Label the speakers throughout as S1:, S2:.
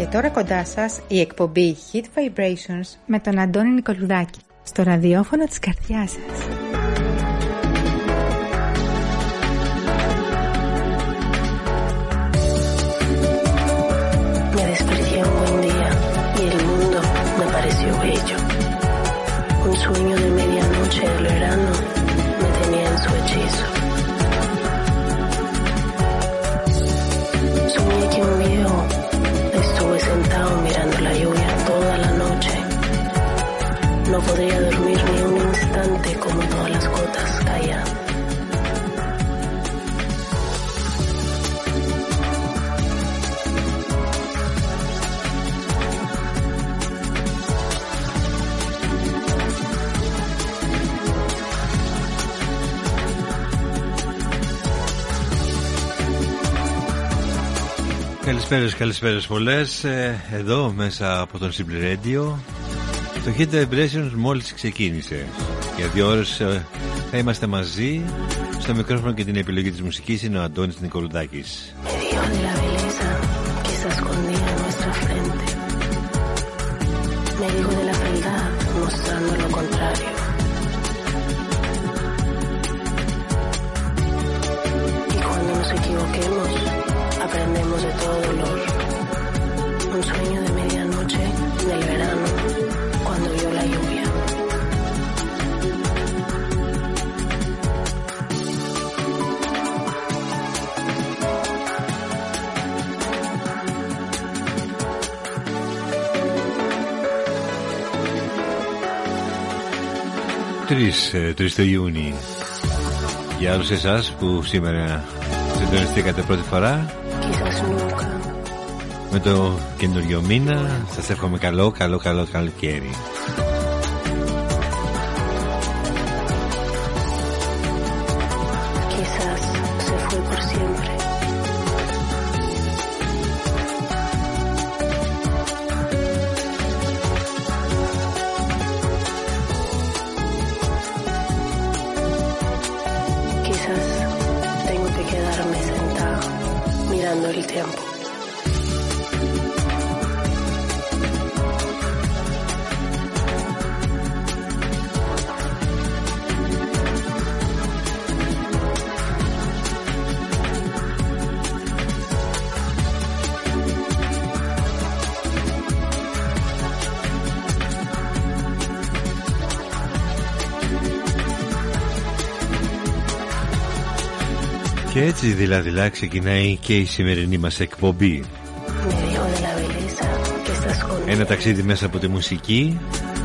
S1: Και τώρα κοντά σας η εκπομπή Hit Vibrations με τον Αντώνη Νικολουδάκη στο ραδιόφωνο της καρδιάς σας.
S2: Me desperté un buen día y el mundo me pareció bello. Un sueño de medianoche del verano me tenía en su hechizo. Soñé que un viejo estuve sentado mirando la lluvia toda la noche. No podía dormir ni un instante como todas las gotas caían.
S3: Καλησπέρες πολλές. Εδώ μέσα από τον Simple Radio το Hit Vibrations μόλις ξεκίνησε. Για 2 ώρες θα είμαστε μαζί. Στο μικρόφωνο και την επιλογή της μουσικής είναι ο Αντώνης Νικολουδάκης.
S2: Aprendemos de todo dolor. Un sueño de medianoche del verano cuando vio la lluvia.
S3: Τρεις το Ιούνιου. Για όλους εσάς που σήμερα συντονιστήκατε πρώτη φορά με το καινούριο μήνα, σας εύχομαι καλό καλοκαίρι. Και έτσι δειλά ξεκινάει και η σημερινή μας εκπομπή. Ένα ταξίδι μέσα από τη μουσική.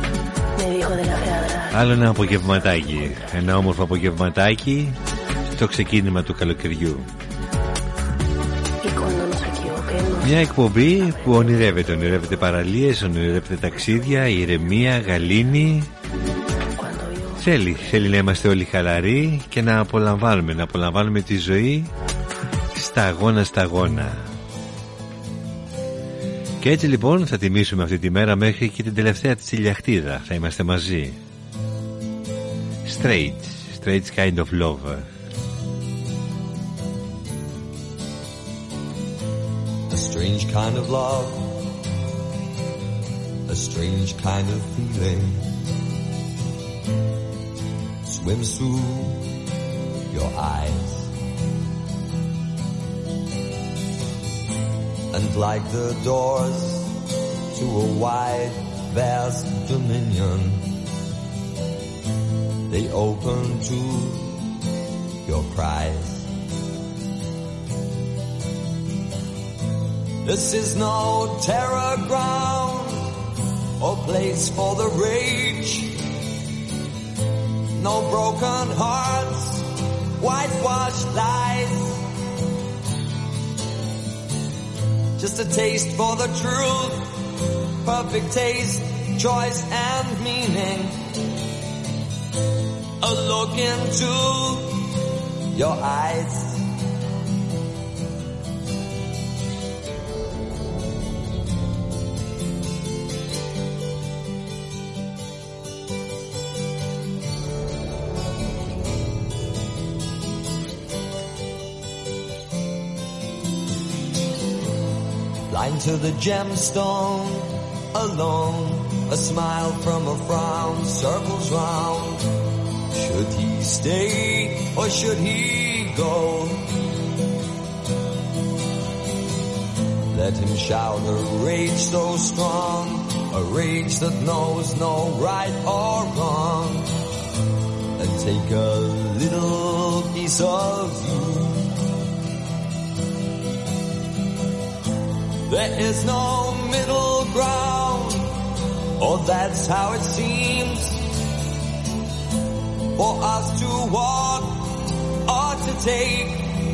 S3: Άλλο ένα απογευματάκι. Ένα όμορφο απογευματάκι στο ξεκίνημα του καλοκαιριού. Μια εκπομπή που ονειρεύεται παραλίες, ονειρεύεται ταξίδια, ηρεμία, γαλήνη. Θέλει να είμαστε όλοι χαλαροί και να απολαμβάνουμε τη ζωή στα αγώνα. Και έτσι λοιπόν θα τιμήσουμε αυτή τη μέρα μέχρι και την τελευταία της ηλιαχτίδα. Θα είμαστε μαζί. Strange kind of love.
S4: A strange kind of love, a strange kind of feeling swims through your eyes, and like the doors to a wide, vast dominion, they open to your cries. This is no terror ground or place for the rage. No broken hearts, whitewashed lies. Just a taste for the truth, perfect taste, choice and meaning. A look into your eyes. Blind to the gemstone, alone, a smile from a frown circles round. Should he stay or should he go? Let him shout a rage so strong, a rage that knows no right or wrong, and take a little piece of you. There is no middle ground, or that's how it seems, for us to walk or to take.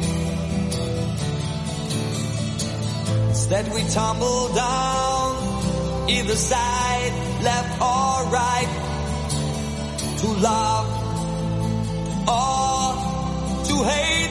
S4: Instead we tumble down, either side, left or right, to love or to hate.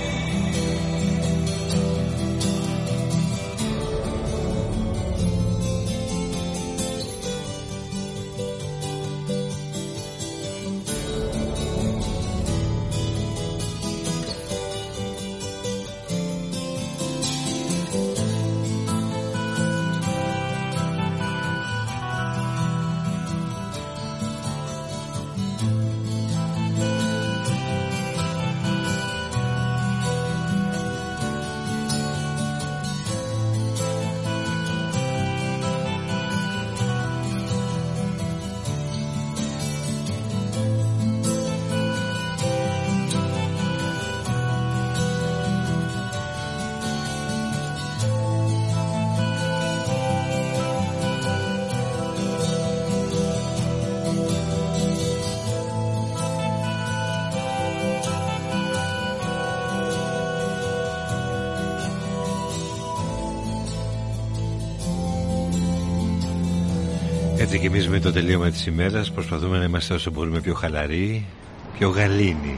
S3: Έτσι και εμείς με το τελείωμα της ημέρας προσπαθούμε να είμαστε όσο μπορούμε πιο χαλαροί, πιο γαλήνοι.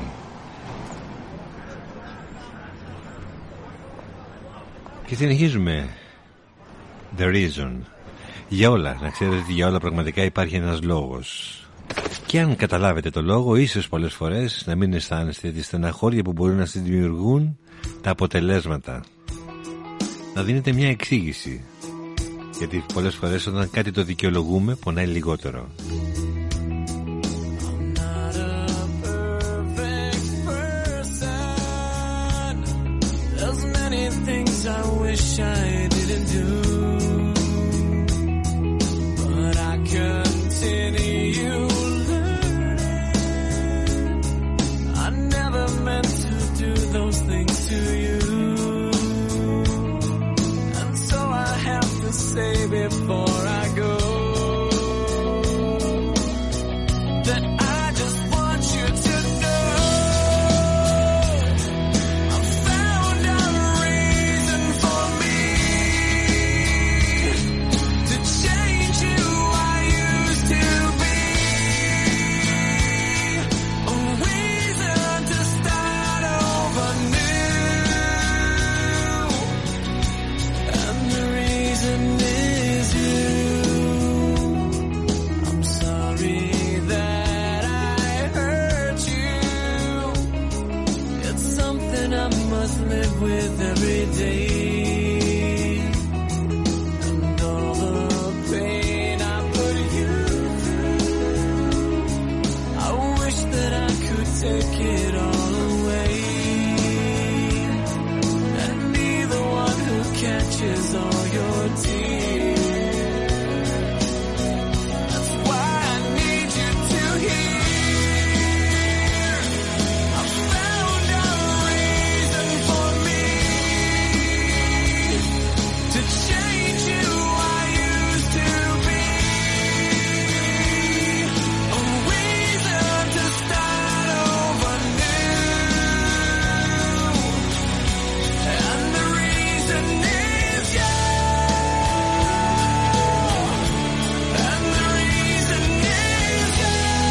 S3: Και συνεχίζουμε. The reason. Για όλα, να ξέρετε ότι για όλα πραγματικά υπάρχει ένας λόγος. Και αν καταλάβετε το λόγο, ίσως πολλές φορές να μην αισθάνεστε τη στεναχώρια που μπορούν να σας δημιουργούν τα αποτελέσματα. Να δίνετε μια εξήγηση. Γιατί πολλές φορές όταν κάτι το δικαιολογούμε πονάει λιγότερο.
S5: Say before I go that I just want you to know I found a reason for me to change who I used to be, a reason to start over new, and the reason is you. I'm sorry that I hurt you. It's something I must live with every day. And all the pain I put you through, I wish that I could take it all away and be the one who catches all your tears. That's why I need you to hear I found a reason for me to change who I used to be, a reason to start over new, and the reason is you. And the reason is you.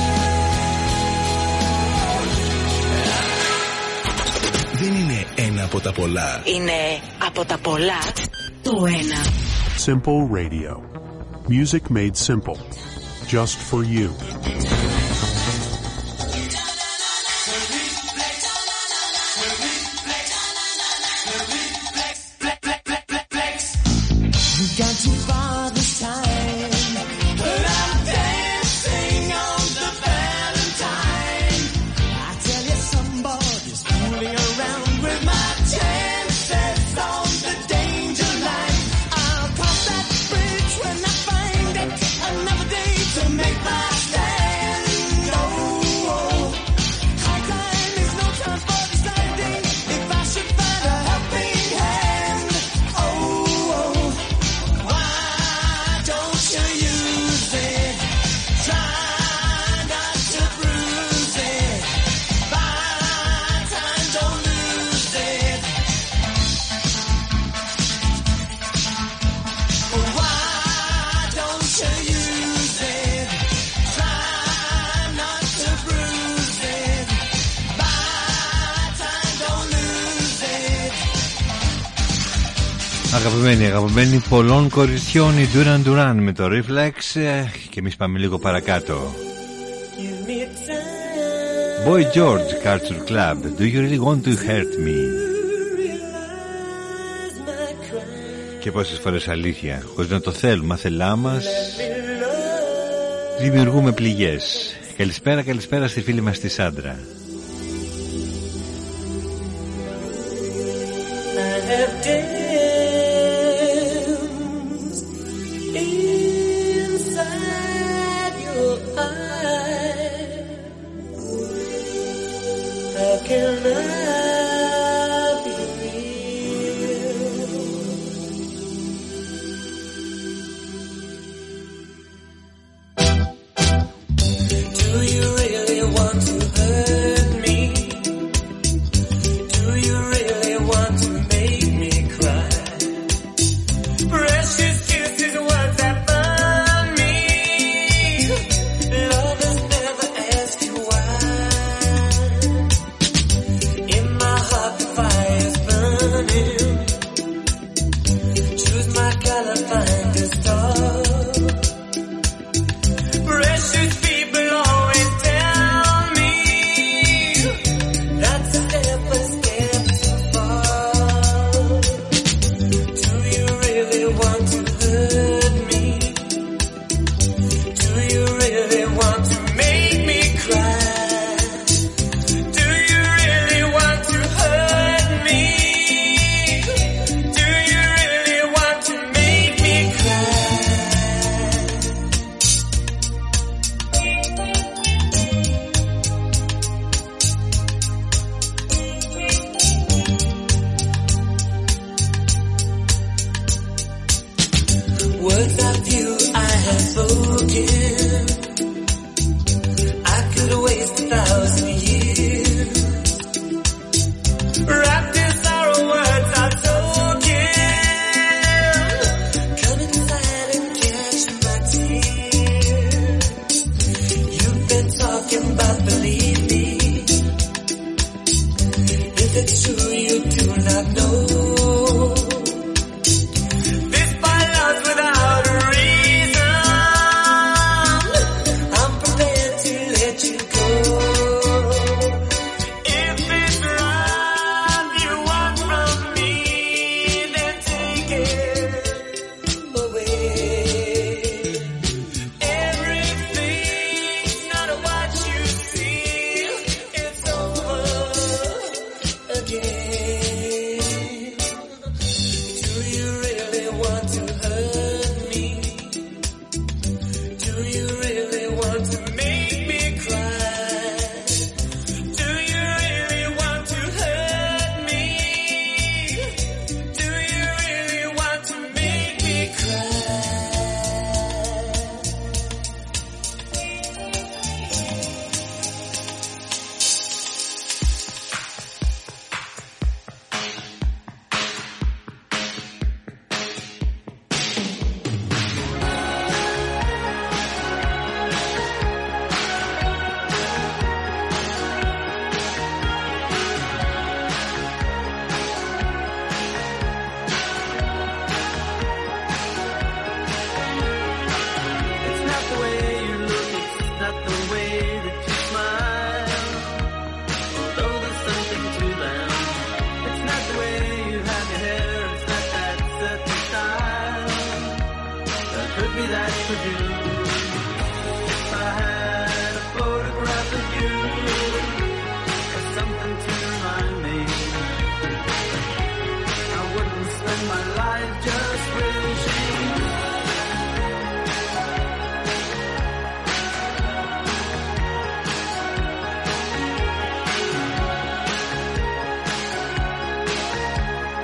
S6: Δεν είναι ένα από τα πολλά.
S7: Είναι από τα πολλά το ένα.
S8: Simple Radio. Music made simple. Just for you.
S5: You got
S3: Αγαπημένοι πολλών κοριτσιών, η Duran Duran με το Reflex, και εμείς πάμε λίγο παρακάτω. Boy George, Culture Club, Do you really want to hurt me? Και πόσες φορές αλήθεια, χωρίς να το θέλουμε, αθελά μας δημιουργούμε πληγές. Καλησπέρα στη φίλη μας τη Σάντρα.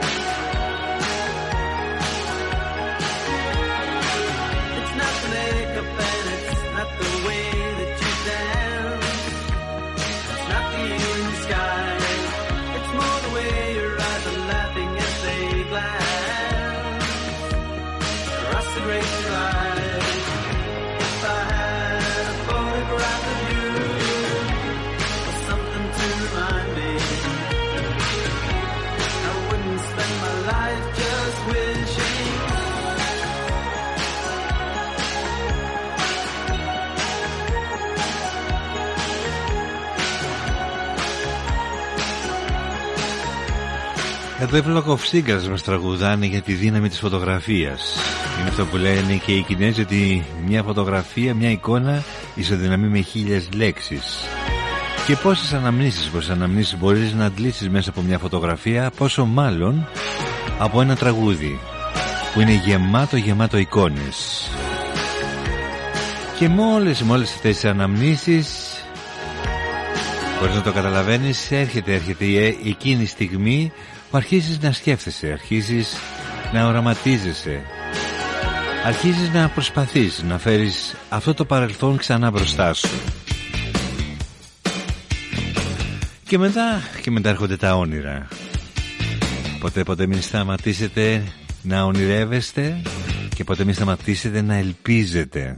S5: Make
S3: Εδώ οι Βλοκοφσίγκας μας τραγουδάνε για τη δύναμη της φωτογραφίας. Είναι αυτό που λένε και οι Κινέζοι, ότι μια φωτογραφία, μια εικόνα ισοδυναμεί με 1000 λέξεις. Και πόσες αναμνήσεις μπορείς να αντλήσεις μέσα από μια φωτογραφία, πόσο μάλλον από ένα τραγούδι που είναι γεμάτο εικόνες. Και μόλις αυτές τις αναμνήσεις, χωρίς να το καταλαβαίνεις, έρχεται εκείνη η στιγμή που αρχίζεις να σκέφτεσαι, αρχίζεις να οραματίζεσαι, αρχίζεις να προσπαθείς να φέρεις αυτό το παρελθόν ξανά μπροστά σου. Και μετά έρχονται τα όνειρα. Ποτέ μην σταματήσετε να ονειρεύεστε και ποτέ μην σταματήσετε να ελπίζετε.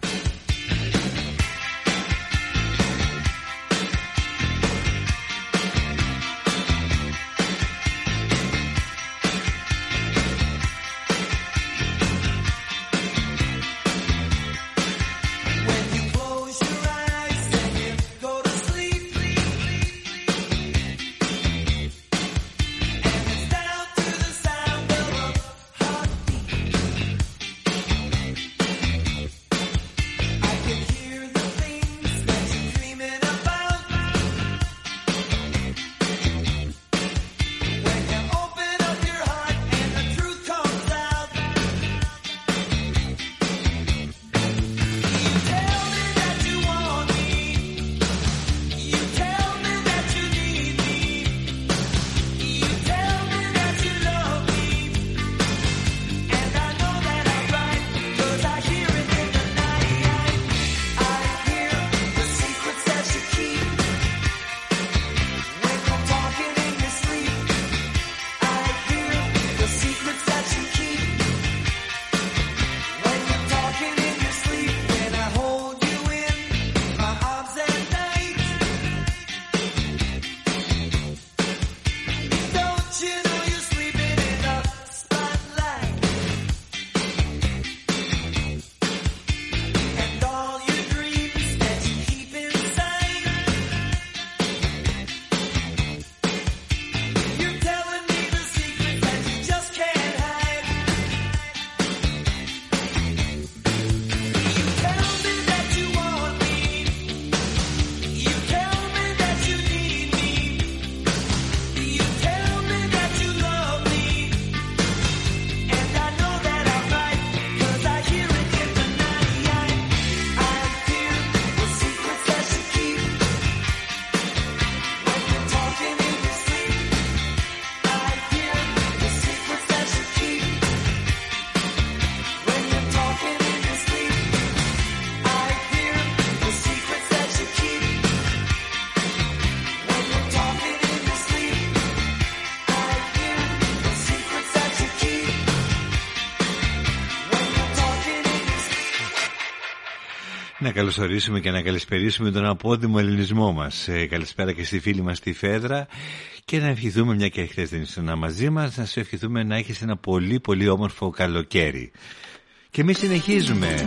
S3: Να καλωσορίσουμε και να καλησπερίσουμε τον απόδημο ελληνισμό μας. Καλησπέρα και στη φίλη μας τη Φέδρα. Και να ευχηθούμε, μια και χθες δεν ήσουν μαζί μας, να σου ευχηθούμε να έχεις ένα πολύ πολύ όμορφο καλοκαίρι. Και εμείς συνεχίζουμε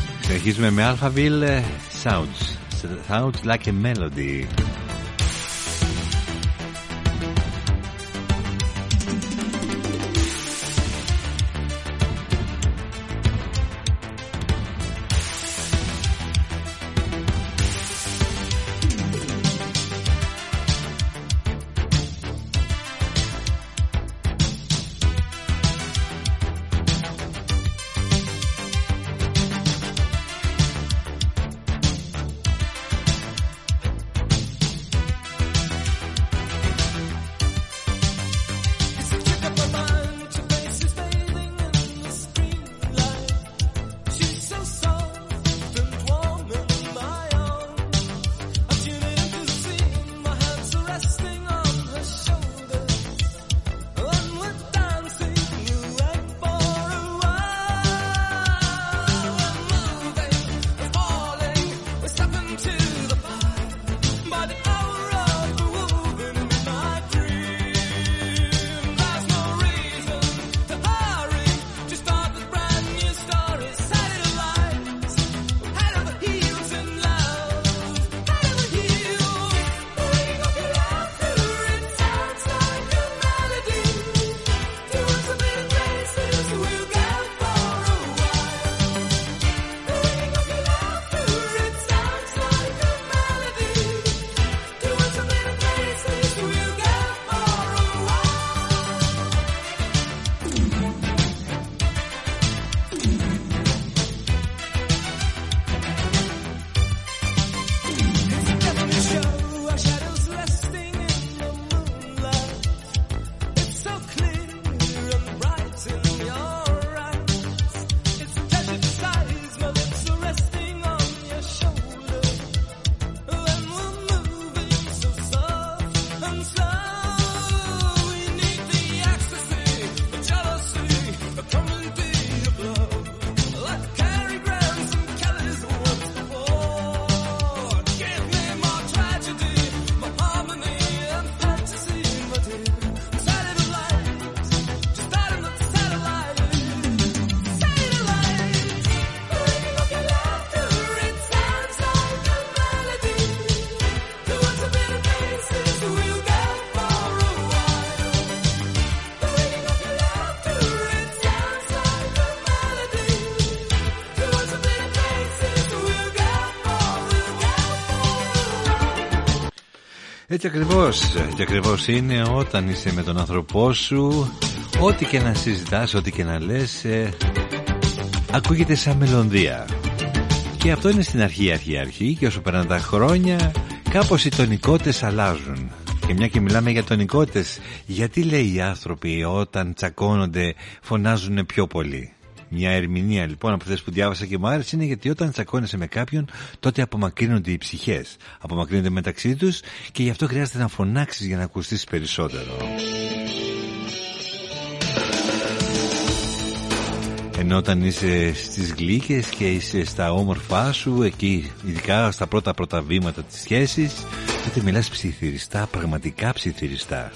S3: με Alphaville Sounds Like a Melody. Έτσι ακριβώς είναι όταν είσαι με τον άνθρωπό σου. Ό,τι και να συζητάς, ό,τι και να λες, ακούγεται σαν μελωδία. Και αυτό είναι στην αρχή και όσο περνάνε τα χρόνια κάπως οι τονικότητες αλλάζουν. Και μια και μιλάμε για τονικότητες, γιατί λέει οι άνθρωποι όταν τσακώνονται φωνάζουν πιο πολύ? Μια ερμηνεία λοιπόν από αυτές που διάβασα και μου άρεσε είναι γιατί όταν τσακώνεσαι με κάποιον, τότε απομακρύνονται οι ψυχές, απομακρύνονται μεταξύ τους και γι' αυτό χρειάζεται να φωνάξεις για να ακουστείς περισσότερο. Ενώ όταν είσαι στις γλύκες και είσαι στα όμορφά σου, εκεί ειδικά στα πρώτα βήματα της σχέσης, τότε μιλάς ψιθυριστά, πραγματικά ψιθυριστά.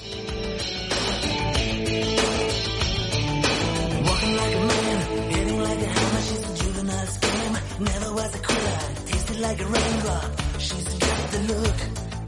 S5: Like a raindrop, she's got the look.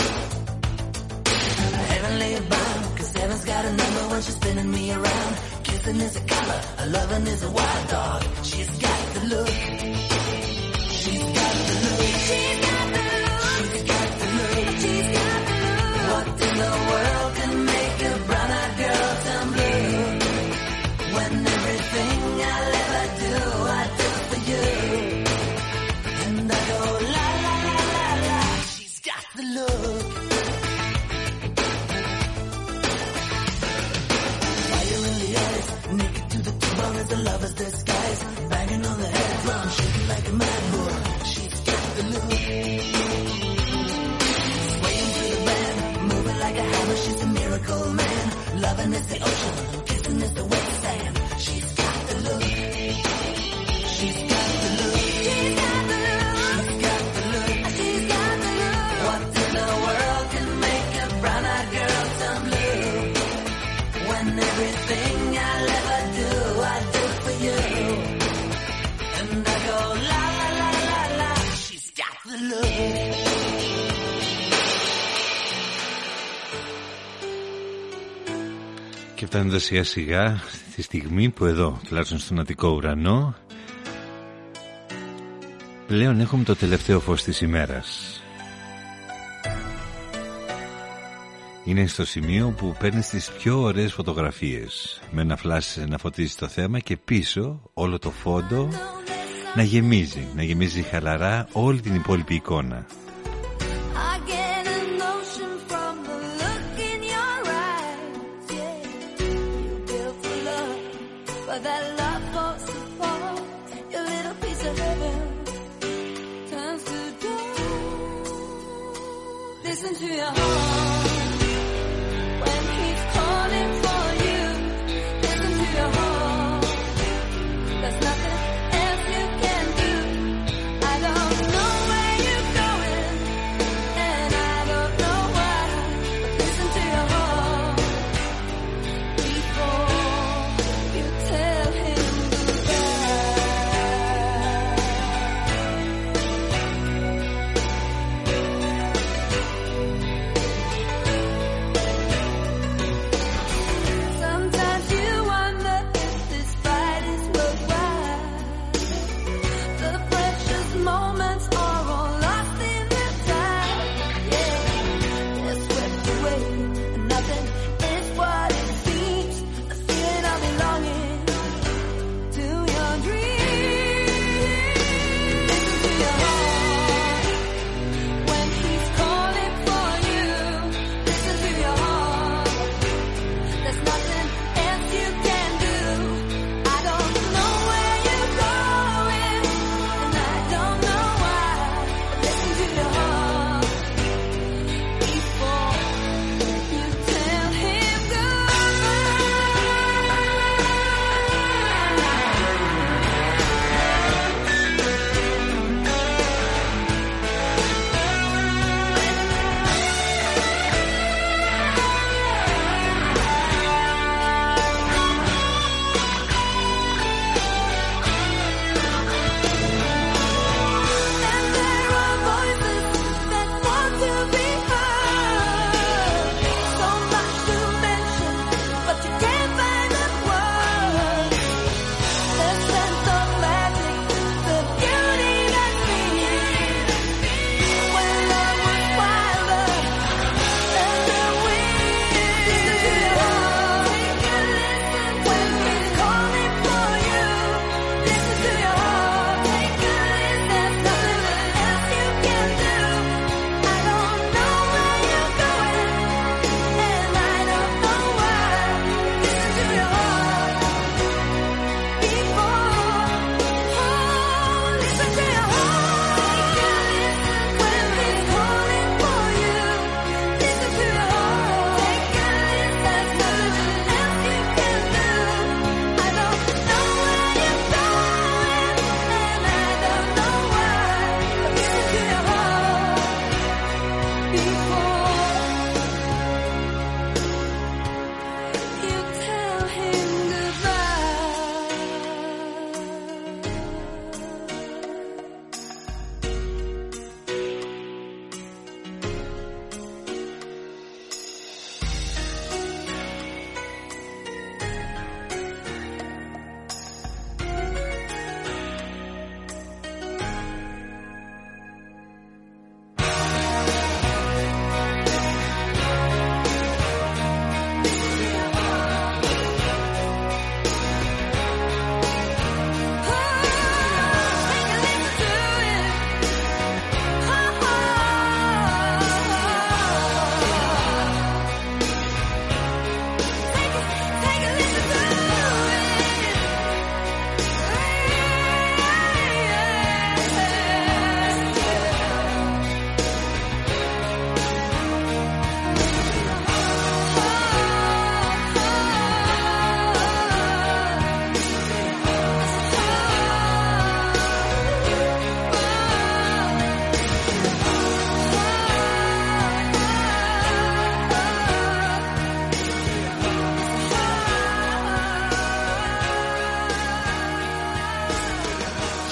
S5: Heavenly bound, 'cause heaven's got a number when she's spinning me around. Kissing is a color, a loving is a wild dog. She's got the look. She's got the look. She's got the look. She's got the look. She's got the look. What in the world can make a brown-eyed girl turn blue? When everything I'll ever do, I do for you. And I go la la la la la. She's got the look. Fire in the eyes, naked to the bone as a lover's disguise. Banging on the head drum, shaking like a mad bull. She's got the look. Swaying through the band, moving like a hammer. She's a miracle man. Loving is the ocean, kissing is the wet sand. She's got the look. She's got the look. She's got the look. She's got the look. She's got the look. What in the world can make a brown-eyed girl turn blue? When everything I'll ever do, I do for you. And I go la la la la la. She's got the look.
S3: Και φτάνοντας σιγά σιγά στη στιγμή που εδώ, τουλάχιστον στον Αττικό ουρανό, πλέον έχουμε το τελευταίο φως της ημέρας. Είναι στο σημείο που παίρνεις τις πιο ωραίες φωτογραφίες, με ένα φλάσ να φωτίζει το θέμα και πίσω όλο το φόντο να γεμίζει χαλαρά όλη την υπόλοιπη εικόνα.
S5: I get a notion from the look in your eyes. Yeah, you're built for love, but that love goes to fall. Your little piece of heaven turns to dust. Listen to your heart when he's calling for you. Listen to your heart. There's nothing else you can do. I don't know where you're going, and I don't know why. But listen to your heart before you tell him goodbye.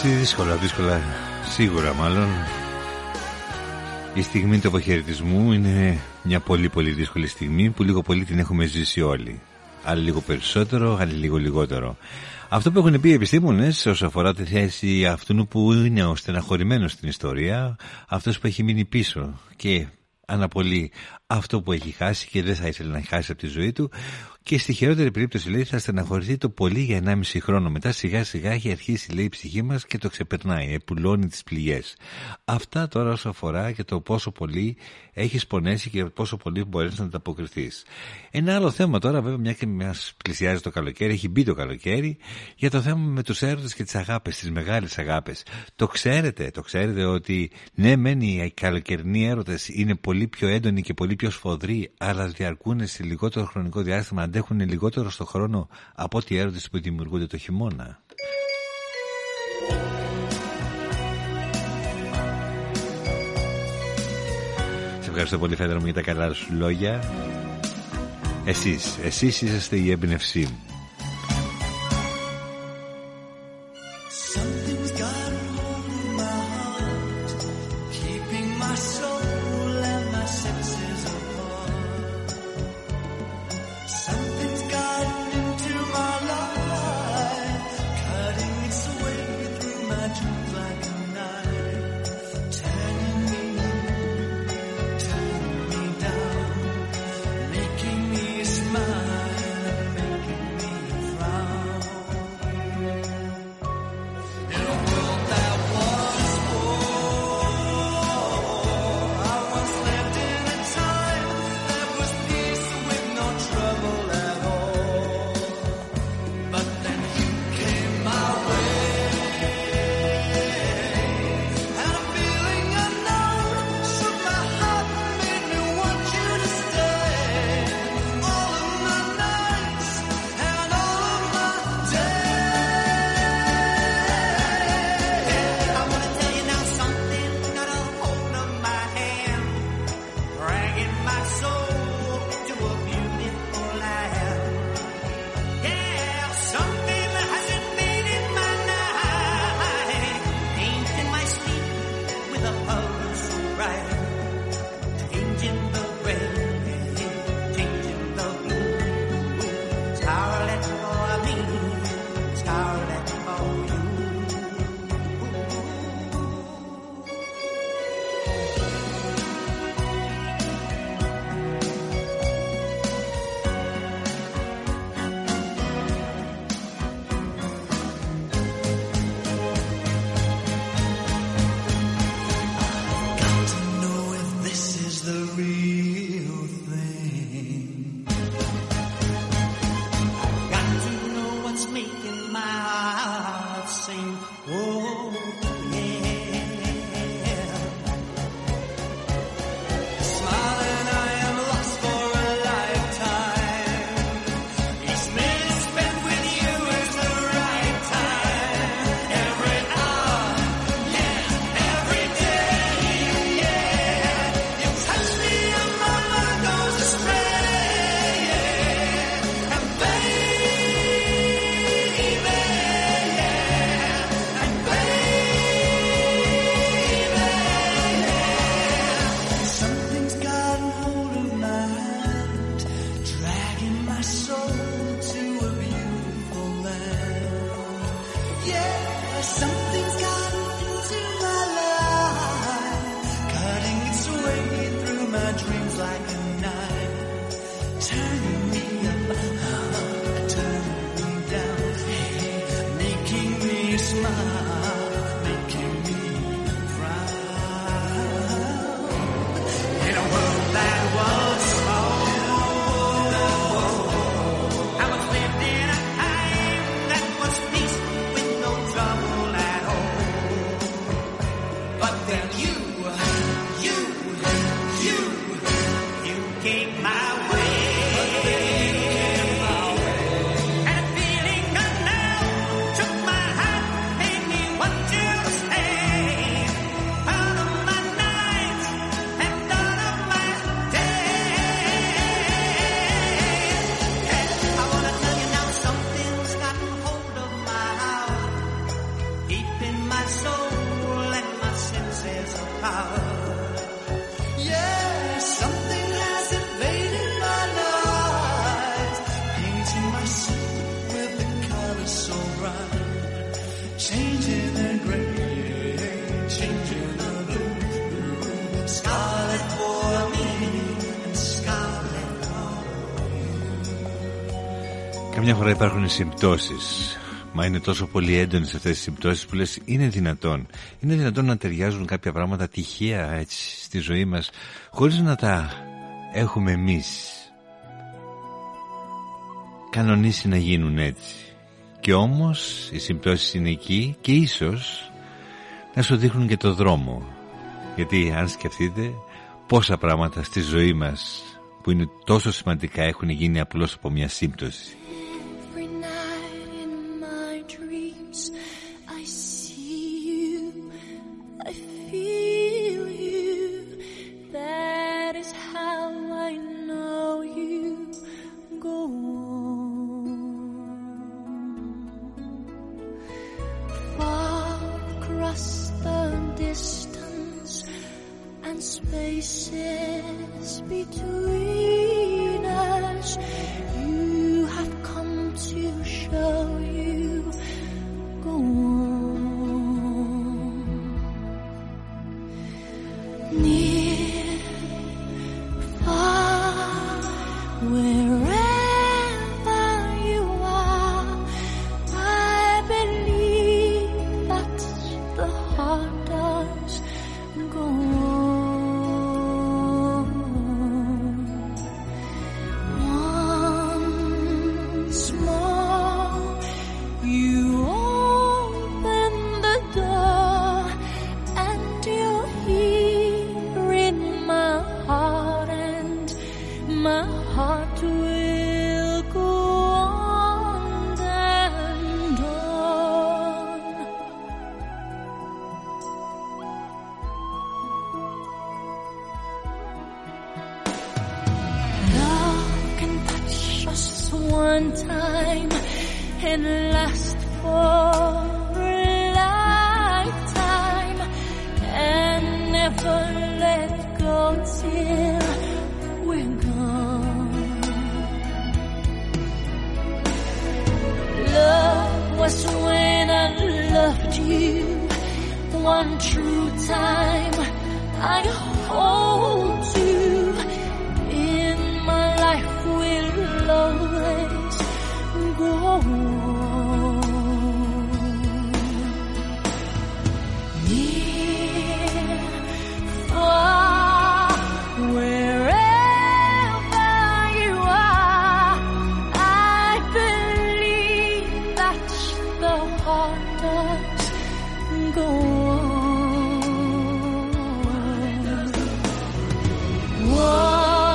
S3: δύσκολα σίγουρα μάλλον. Η στιγμή του αποχαιρετισμού είναι μια πολύ πολύ δύσκολη στιγμή που λίγο πολύ την έχουμε ζήσει όλοι. Άλλοι λίγο περισσότερο, άλλοι λίγο λιγότερο. Αυτό που έχουν πει οι επιστήμονες όσον αφορά τη θέση αυτού που είναι ο στεναχωρημένος στην ιστορία, αυτός που έχει μείνει πίσω και αναπολύει αυτό που έχει χάσει και δεν θα ήθελε να χάσει από τη ζωή του, και στη χειρότερη περίπτωση λέει θα στεναχωρηθεί το πολύ για 1,5 χρόνο. Μετά σιγά σιγά έχει αρχίσει λέει η ψυχή μας και το ξεπερνάει, επουλώνει τις πληγές. Αυτά τώρα όσο αφορά και το πόσο πολύ έχεις πονέσει και πόσο πολύ μπορείς να ανταποκριθείς. Ένα άλλο θέμα τώρα, βέβαια, μια και μας πλησιάζει το καλοκαίρι, έχει μπει το καλοκαίρι, για το θέμα με τους έρωτες και τις αγάπες, τις μεγάλες αγάπες. Το ξέρετε ότι ναι, μεν οι καλοκαιρινοί έρωτες είναι πολύ πιο έντονοι και πολύ πιο σφοδροί, αλλά διαρκούν σε λιγότερο χρονικό διάστημα, αντέχουν λιγότερο στο χρόνο από ό,τι οι έρωτες που δημιουργούνται το χειμώνα. Σε ευχαριστώ πολύ, Φέδωρο μου, για τα καλά σου λόγια. Εσείς είσαστε η έμπνευσή μου.
S9: Came my way.
S4: scarlet for me and scarlet for you.
S3: Καμιά φορά υπάρχουν συμπτώσεις, μα είναι τόσο πολύ έντονες αυτές τις συμπτώσεις που λες είναι δυνατόν να ταιριάζουν κάποια πράγματα τυχαία έτσι στη ζωή μας χωρίς να τα έχουμε εμείς κανονίσει να γίνουν έτσι. Και όμως οι συμπτώσεις είναι εκεί και ίσως να σου δείχνουν και το δρόμο. Γιατί αν σκεφτείτε πόσα πράγματα στη ζωή μας που είναι τόσο σημαντικά έχουν γίνει απλώς από μια σύμπτωση.
S5: Spaces between us, you have come to show you go on. Near, far, wherever you are, I believe that the heart does go on. One time and last for a lifetime and never let go till we're gone. Love was when I loved you one true time. I hold you in my life will always go on. Near, far, wherever you are, I believe that the heart does go on.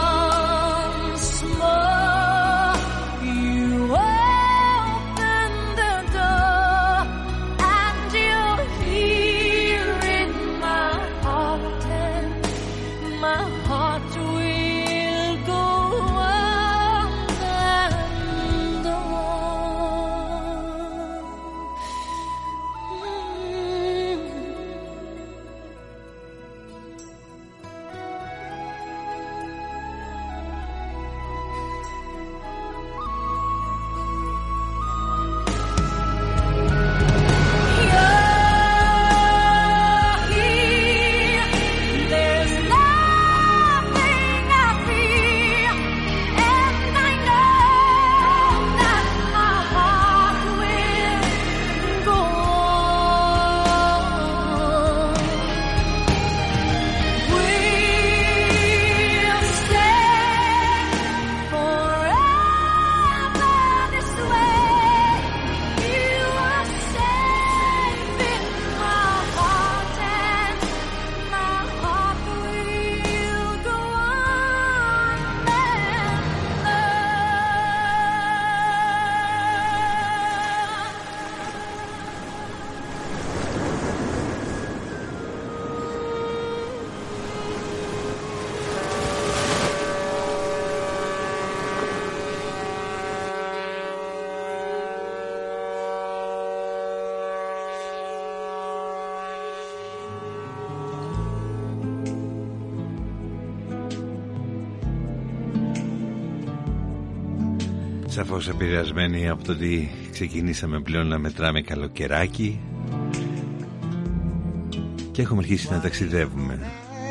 S3: Σαφώς επηρεασμένοι από το ότι ξεκινήσαμε πλέον να μετράμε καλοκαιράκι και έχουμε αρχίσει να ταξιδεύουμε.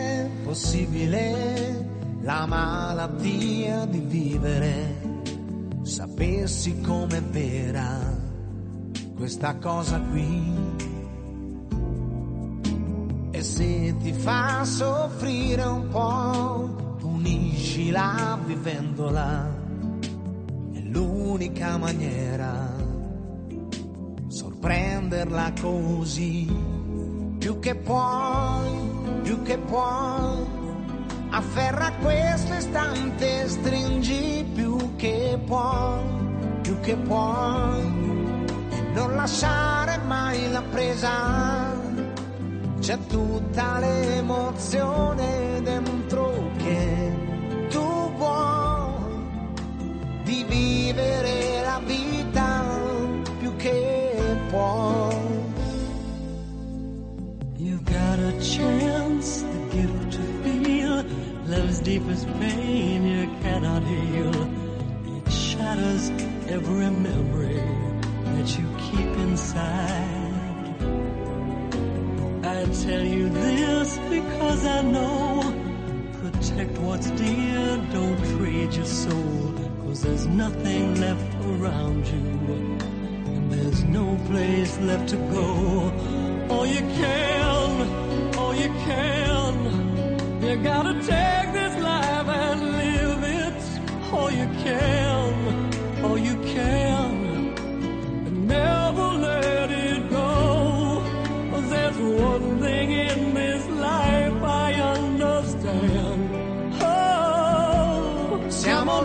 S9: possibile la malattia di vivere, sapessi com'è vera questa cosa qui. E se ti fa soffrire un po', puniscila vivendola, è l'unica maniera, sorprenderla così. Più che puoi, afferra questo istante, stringi più che puoi, e non lasciare mai la presa. C'è tutta l'emozione dentro che tu vuoi, di vivere la vita più che puoi.
S10: You've got a chance, the gift to feel love's deepest pain you cannot heal. It shatters every memory that you keep inside. I tell you this because I know, protect what's dear, don't trade your soul, 'cause there's nothing left around you, and there's no place left to go. All you can, you gotta take this life and live it. All you can, and never let it go. 'Cause there's one thing in this life I understand. Oh,
S9: Siamo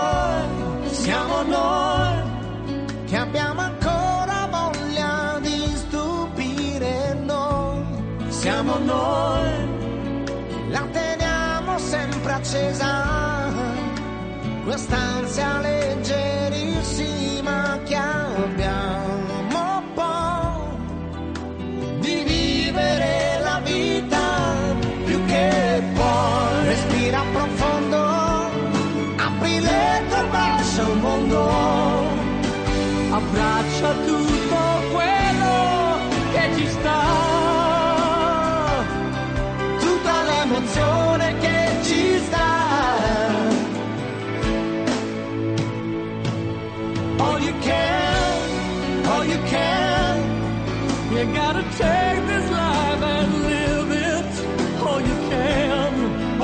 S9: noi, che abbiamo ancora voglia di stupire noi. Siamo noi, la teniamo sempre accesa, quest'ansia leggerissima che abbiamo poi, di vivere la vita più che puoi. Respira profondo, apri le tue braccia a un mondo,
S10: abbraccia tutto quello che ci sta,
S9: tutta l'emozione che ci sta. All you can,
S10: you gotta take this life and live it. All you can,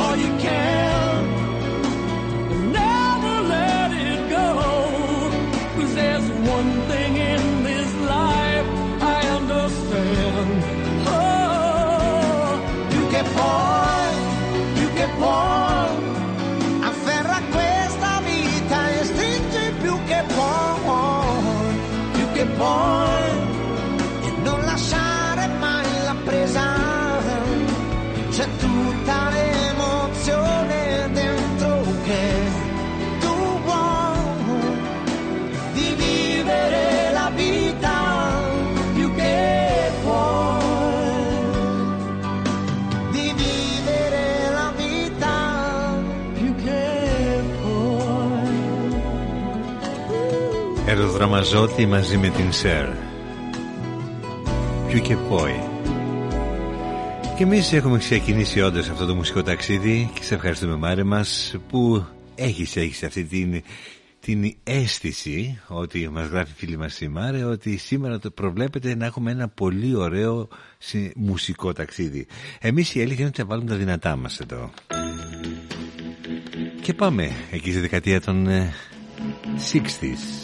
S10: never let it go. 'Cause there's one thing in this life I understand. Oh,
S9: più che puoi, afferra questa vita e stringi più che puoi, e non lasciare mai la presa. C'è tutta l'emozione dentro che tu vuoi, di vivere la vita più che puoi, di vivere la vita più che puoi.
S3: Eros Ραμαζότη μαζί με την Σερ. Più che puoi. Και εμείς έχουμε ξεκινήσει όντως αυτό το μουσικό ταξίδι και σε ευχαριστούμε Μάρε μας που έχεις αυτή την αίσθηση ότι μας γράφει φίλη μας η Μάρε ότι σήμερα το προβλέπεται να έχουμε ένα πολύ ωραίο μουσικό ταξίδι. Εμείς η αλήθεια είναι ότι θα βάλουμε τα δυνατά μας εδώ. Και πάμε εκεί στη δεκαετία των 60's.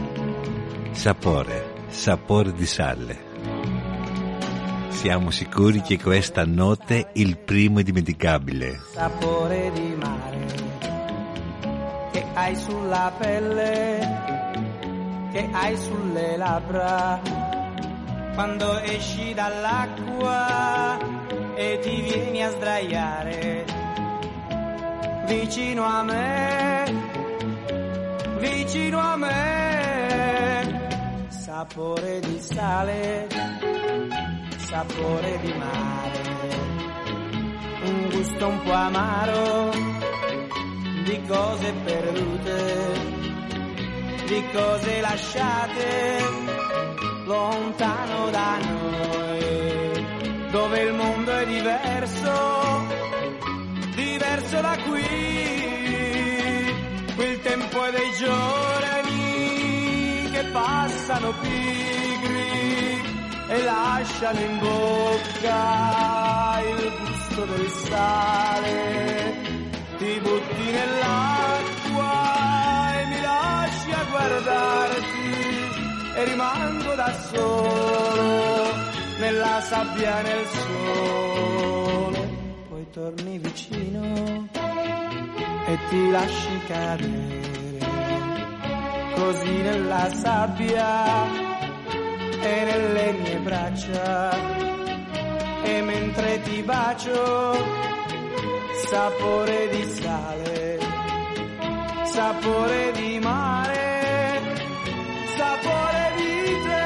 S3: Sapore di sale. Siamo sicuri che questa notte il primo indimenticabile.
S11: Sapore di mare che hai sulla pelle, che hai sulle labbra, quando esci dall'acqua e ti vieni a sdraiare vicino a me, vicino a me. Sapore di sale, sapore di mare, un gusto un po' amaro di cose perdute, di cose lasciate lontano da noi, dove il mondo è diverso, perso da qui, quel tempo dei giorni che passano pigri e lasciano in bocca il gusto del sale. Ti butti nell'acqua e mi lasci a guardarti e rimango da solo nella sabbia e nel sole. Poi torni vicino e ti lasci cadere così nella sabbia e nelle mie braccia, e mentre ti bacio sapore di sale, sapore di mare, sapore di te.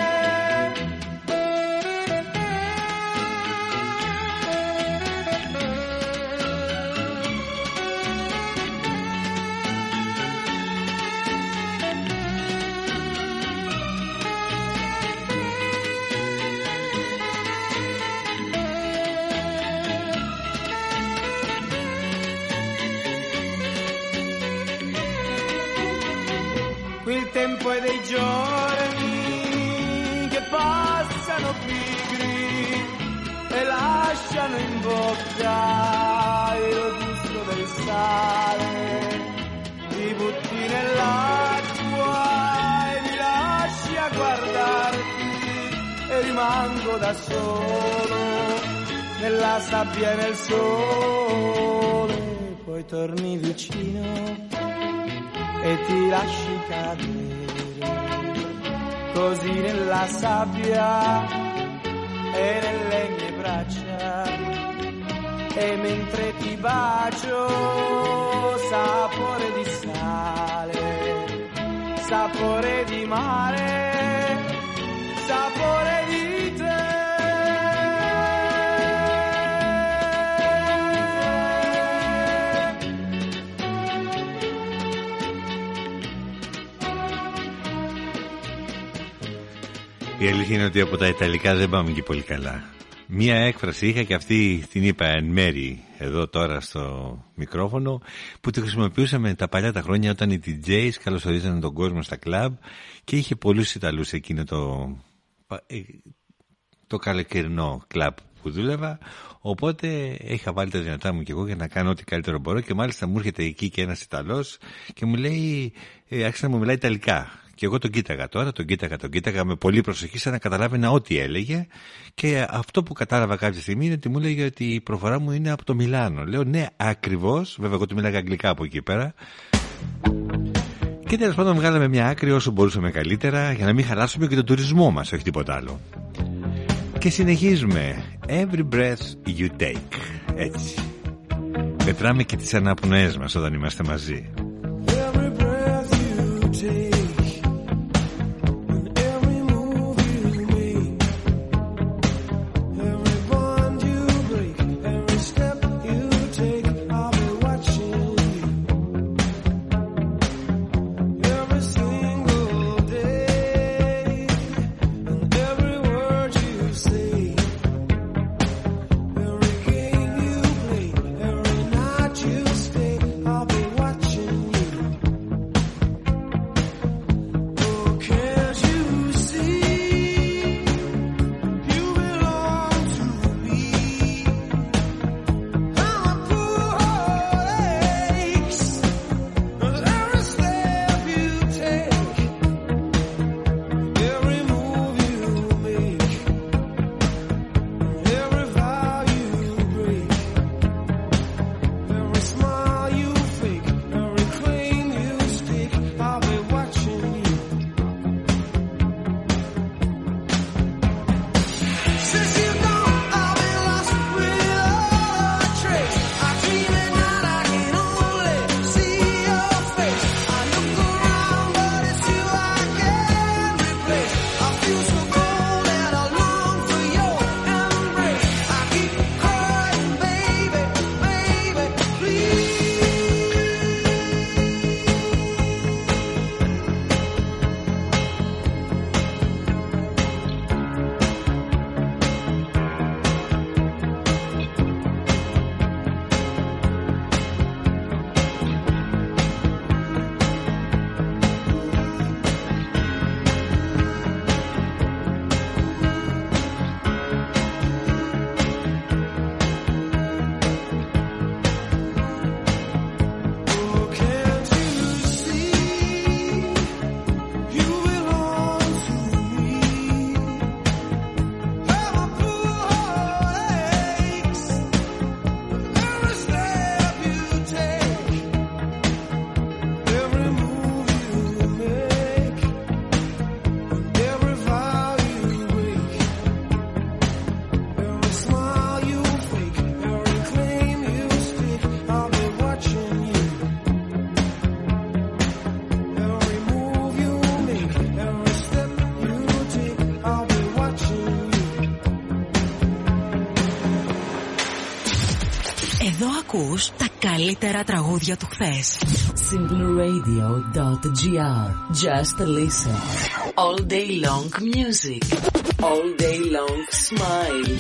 S11: Il tempo è dei giorni che passano pigri e lasciano in bocca il gusto del sale. Ti butti nell'acqua e mi lasci a guardarti e rimango da solo nella sabbia e nel sole. Poi torni vicino e ti lasci cadere così nella sabbia e nelle mie braccia, e mentre ti bacio sapore di sale, sapore di mare, sapore di te.
S3: Η αλήθεια είναι ότι από τα Ιταλικά δεν πάμε και πολύ καλά. Μία έκφραση είχα και αυτή την είπα εν μέρη εδώ τώρα στο μικρόφωνο, που τη χρησιμοποιούσαμε τα παλιά τα χρόνια όταν οι DJs καλωσορίζανε τον κόσμο στα κλαμπ και είχε πολλούς Ιταλούς εκείνο το καλοκαιρινό κλαμπ που δούλευα, οπότε είχα βάλει τα δυνατά μου και εγώ για να κάνω ό,τι καλύτερο μπορώ, και μάλιστα μου έρχεται εκεί και ένας Ιταλός και μου λέει, άρχισε να μου μιλάει Ιταλικά. Και εγώ τον κοίταγα τώρα, τον κοίταγα με πολύ προσοχή, σαν να καταλάβαινα ό,τι έλεγε, και αυτό που κατάλαβα κάποια στιγμή είναι ότι μου έλεγε ότι η προφορά μου είναι από το Μιλάνο. Λέω ναι, ακριβώς, βέβαια εγώ του μίλαγα αγγλικά από εκεί πέρα. Και τέλος πάντων βγάλαμε μια άκρη όσο μπορούσαμε καλύτερα για να μην χαλάσουμε και τον τουρισμό μας, όχι τίποτα άλλο. Και συνεχίζουμε. Every breath you take. Έτσι. Μετράμε και τις αναπνοές μας όταν είμαστε μαζί.
S12: Every breath you take.
S7: Ακούς τα καλύτερα τραγούδια του χθες.
S13: Simplyradio.gr. Just listen.
S7: All day long music.
S13: All day long smile.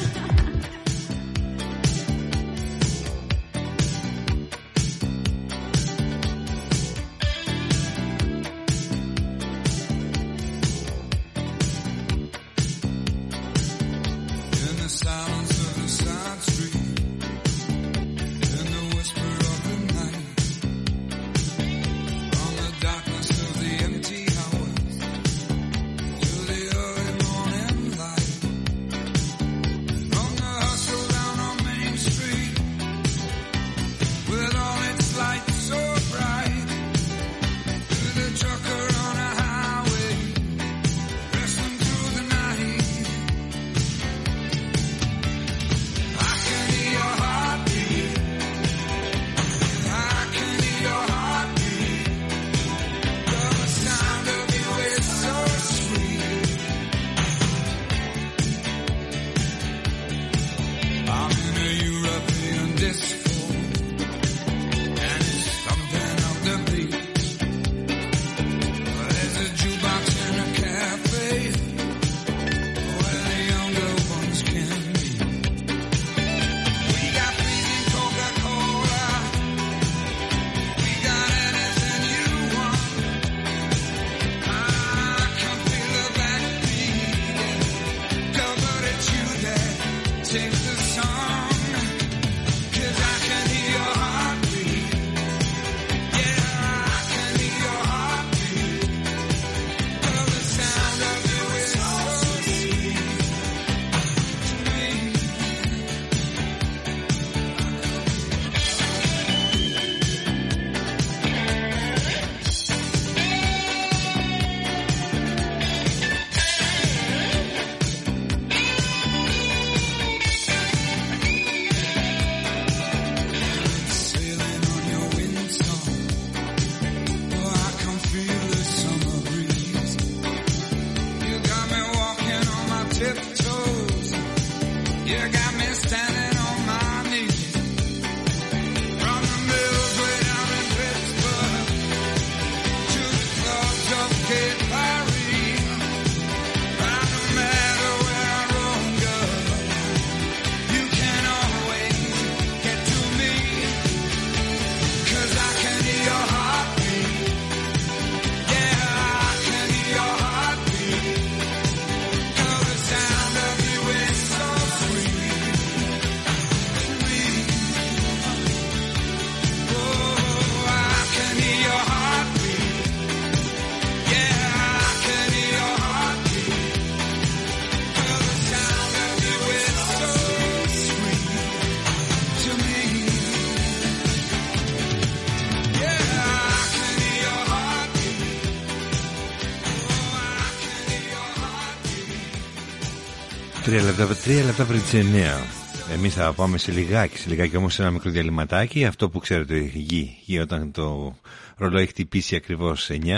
S3: Τρία λεπτά πριν τις 9. Εμείς θα πάμε σε λιγάκι όμως σε ένα μικρό διαλυματάκι. Αυτό που ξέρετε γη όταν το ρολόι χτυπήσει ακριβώς 9.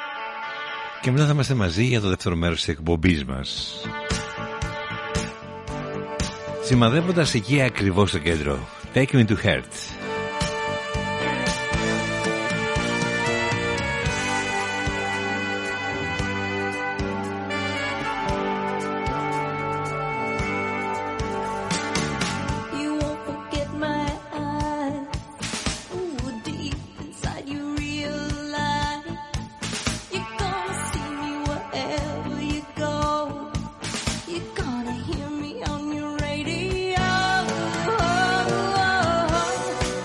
S3: Και μετά θα είμαστε μαζί για το δεύτερο μέρος της εκπομπής μας, σημαδεύοντας εκεί ακριβώς στο κέντρο. Take me to heart.
S5: Hear me on your radio.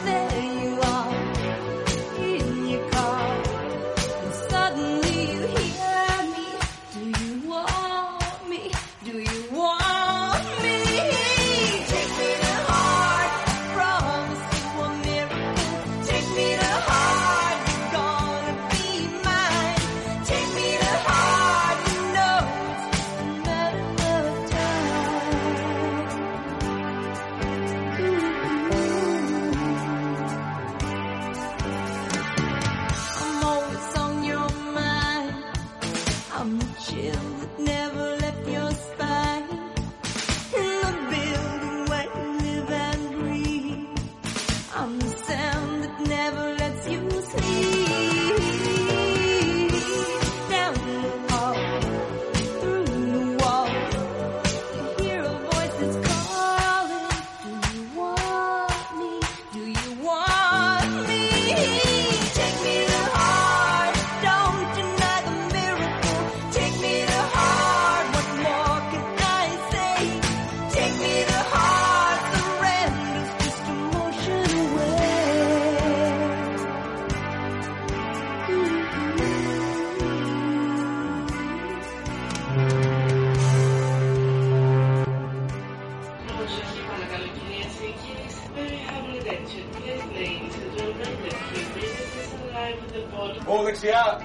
S14: Ω, δεξιά!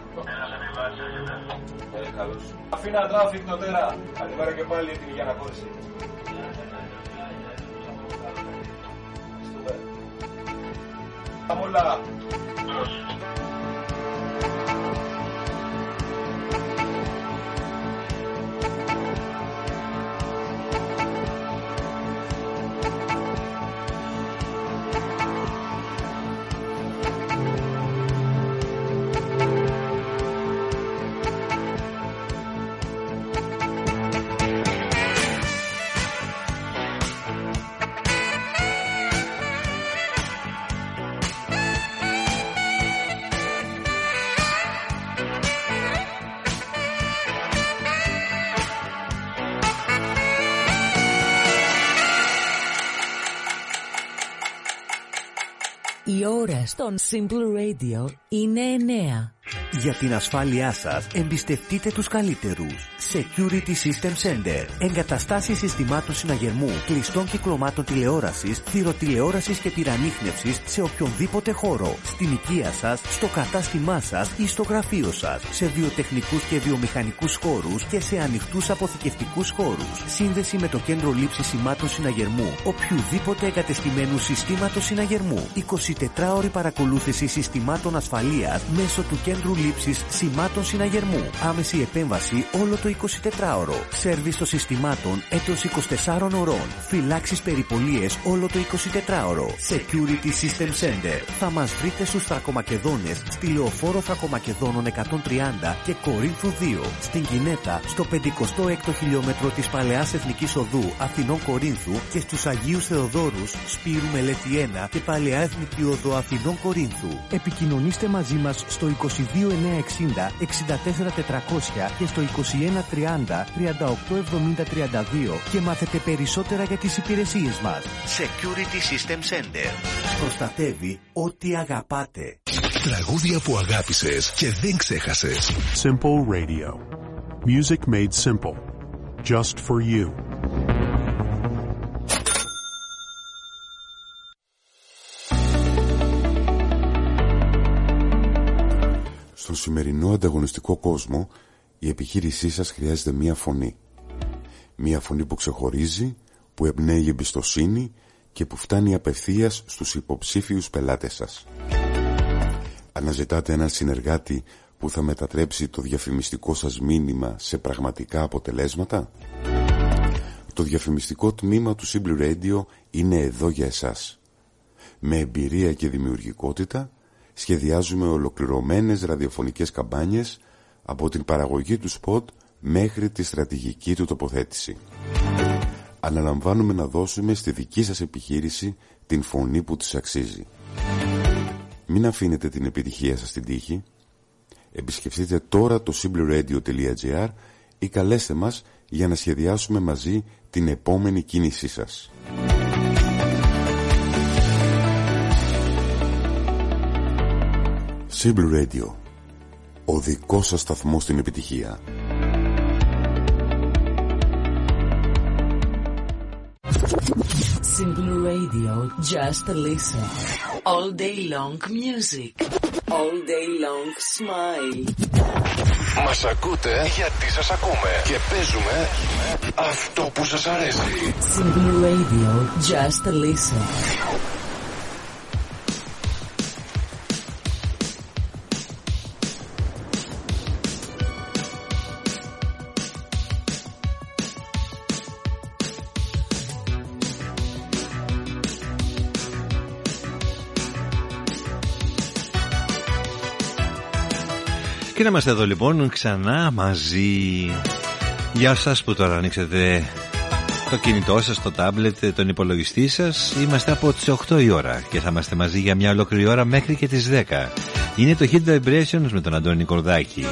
S14: Καλώς. Αφήνα τράφικ νοτέρα. Καλημέρα και πάλι έτοιμη για αναχώρηση. Πάμε όλα.
S7: Η ώρα στον Simple Radio είναι 9.
S15: Για την ασφάλειά σας, εμπιστευτείτε τους καλύτερους. Security System Center. Εγκαταστάσεις συστημάτων συναγερμού, κλειστών κυκλωμάτων τηλεόρασης, θηροτηλεόρασης και πυρανίχνευσης σε οποιονδήποτε χώρο. Στην οικία σας, στο κατάστημά σας ή στο γραφείο σας. Σε βιοτεχνικούς και βιομηχανικούς χώρους και σε ανοιχτούς αποθηκευτικούς χώρους. Σύνδεση με το κέντρο λήψης σημάτων συναγερμού. Οποιουδήποτε εγκατεστημένου συστήματος συναγερμού. 24ωρη παρακολούθηση συστημάτων ασφαλείας μέσω του κέντρου λήψης σημάτων συναγερμού. Άμεση επέμβαση όλο το 24ωρο. Σέρβις των συστημάτων έτος 24 ωρών. Φυλάξεις περιπολίες όλο το 24ωρο. Security System Center. Θα μας βρείτε στους Θρακομακεδόνες, στη Λεωφόρο Θρακομακεδόνων 130 και Κορίνθου 2. Στην Κινέτα, στο 56ο χιλιόμετρο της Παλαιάς Εθνικής Οδού Αθηνών Κορίνθου και στους Αγίους Θεοδόρους, Σπύρου Μελέτη 1 και Παλαιά Εθνική Οδό Αθηνών Κορίνθου. Επικοινωνήστε μαζί μας στο 22960 64400 και στο 2130 387032 και μάθετε περισσότερα για τις υπηρεσίες μας. Security System Center. Προστατεύει ό,τι αγαπάτε.
S6: Τραγούδια που αγάπησες και δεν ξέχασες.
S8: Simple Radio. Music made simple. Just for you.
S16: Στον σημερινό ανταγωνιστικό κόσμο, η επιχείρησή σας χρειάζεται μία φωνή. Μία φωνή που ξεχωρίζει, που εμπνέει εμπιστοσύνη και που φτάνει απευθείας στους υποψήφιους πελάτες σας. Αναζητάτε έναν συνεργάτη που θα μετατρέψει το διαφημιστικό σας μήνυμα σε πραγματικά αποτελέσματα? Το διαφημιστικό τμήμα του Simple Radio είναι εδώ για εσάς. Με εμπειρία και δημιουργικότητα σχεδιάζουμε ολοκληρωμένες ραδιοφωνικές καμπάνιες από την παραγωγή του σποτ μέχρι τη στρατηγική του τοποθέτηση. Αναλαμβάνουμε να δώσουμε στη δική σας επιχείρηση την φωνή που της αξίζει. Μην αφήνετε την επιτυχία σας στην τύχη. Επισκεφτείτε τώρα το simpleradio.gr ή καλέστε μας για να σχεδιάσουμε μαζί την επόμενη κίνησή σας. Simple Radio. Ο δικός σας σταθμός στην επιτυχία.
S7: Simple Radio, just listen. All day long music. All day long smile.
S6: Μας ακούτε γιατί σας ακούμε και παίζουμε αυτό που σας αρέσει.
S7: Simple Radio, just listen.
S3: Και να είμαστε εδώ λοιπόν ξανά μαζί. Γεια σας που τώρα ανοίξατε το κινητό σας, το τάμπλετ, τον υπολογιστή σας. Είμαστε από τις 8 η ώρα και θα είμαστε μαζί για μια ολόκληρη ώρα μέχρι και τις 10. Είναι το Hit Vibrations με τον Αντώνη Κορδάκη.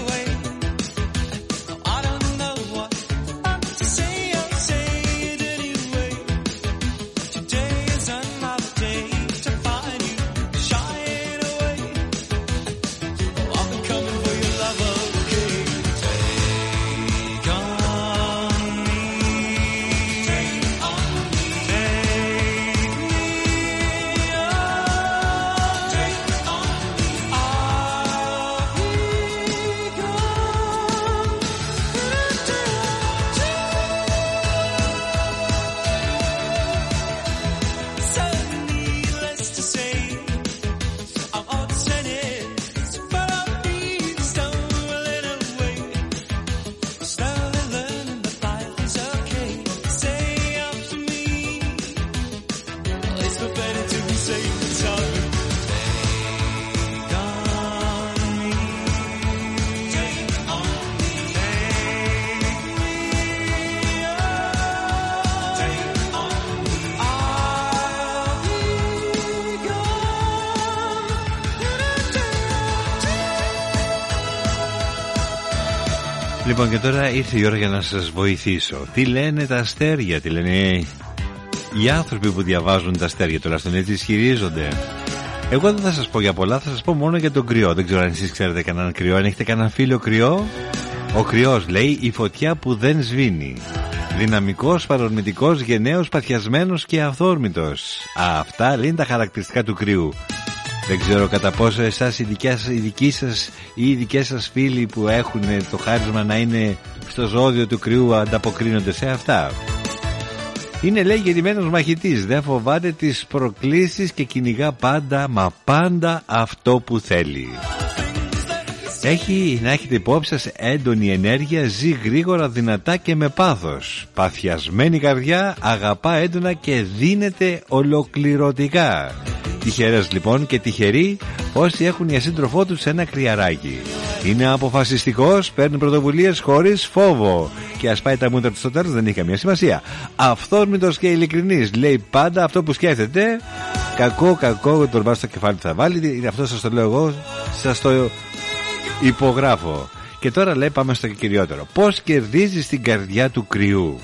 S3: Λοιπόν, και τώρα ήρθε η ώρα για να σας βοηθήσω. Τι λένε τα αστέρια, τι λένε οι άνθρωποι που διαβάζουν τα αστέρια, τουλάχιστον έτσι ισχυρίζονται. Εγώ δεν θα σας πω για πολλά, θα σας πω μόνο για τον κρυό. Δεν ξέρω αν εσείς ξέρετε κανέναν κρυό, αν έχετε κανέναν φίλο κρυό. Ο κρυός λέει η φωτιά που δεν σβήνει. Δυναμικός, παρορμητικός, γενναίος, παθιασμένος και αυθόρμητος. Αυτά λέει είναι τα χαρακτηριστικά του κρυού. Δεν ξέρω κατά πόσο εσάς οι δικοί σας ή οι δικές σας φίλοι που έχουν το χάρισμα να είναι στο ζώδιο του κρυού ανταποκρίνονται σε αυτά. Είναι λέει γεννημένος μαχητής, δεν φοβάται τις προκλήσεις και κυνηγά πάντα, μα πάντα αυτό που θέλει. Έχει να έχετε υπόψη σας έντονη ενέργεια, ζει γρήγορα, δυνατά και με πάθος. Παθιασμένη καρδιά, αγαπά έντονα και δίνεται ολοκληρωτικά. Τυχερές λοιπόν και τυχεροί όσοι έχουν για σύντροφό τους ένα κρυαράκι. Είναι αποφασιστικός, παίρνει πρωτοβουλίες χωρίς φόβο. Και ας πάει τα μούτρα του στο τέλος δεν έχει καμία σημασία. Αυθόρμητος και ειλικρινής, λέει πάντα αυτό που σκέφτεται. Κακό, τον βάζει στο κεφάλι θα βάλει. Αυτό σας το λέω εγώ, σας το υπογράφω. Και τώρα λέει πάμε στο κυριότερο. Πώς κερδίζεις την καρδιά του κρυού?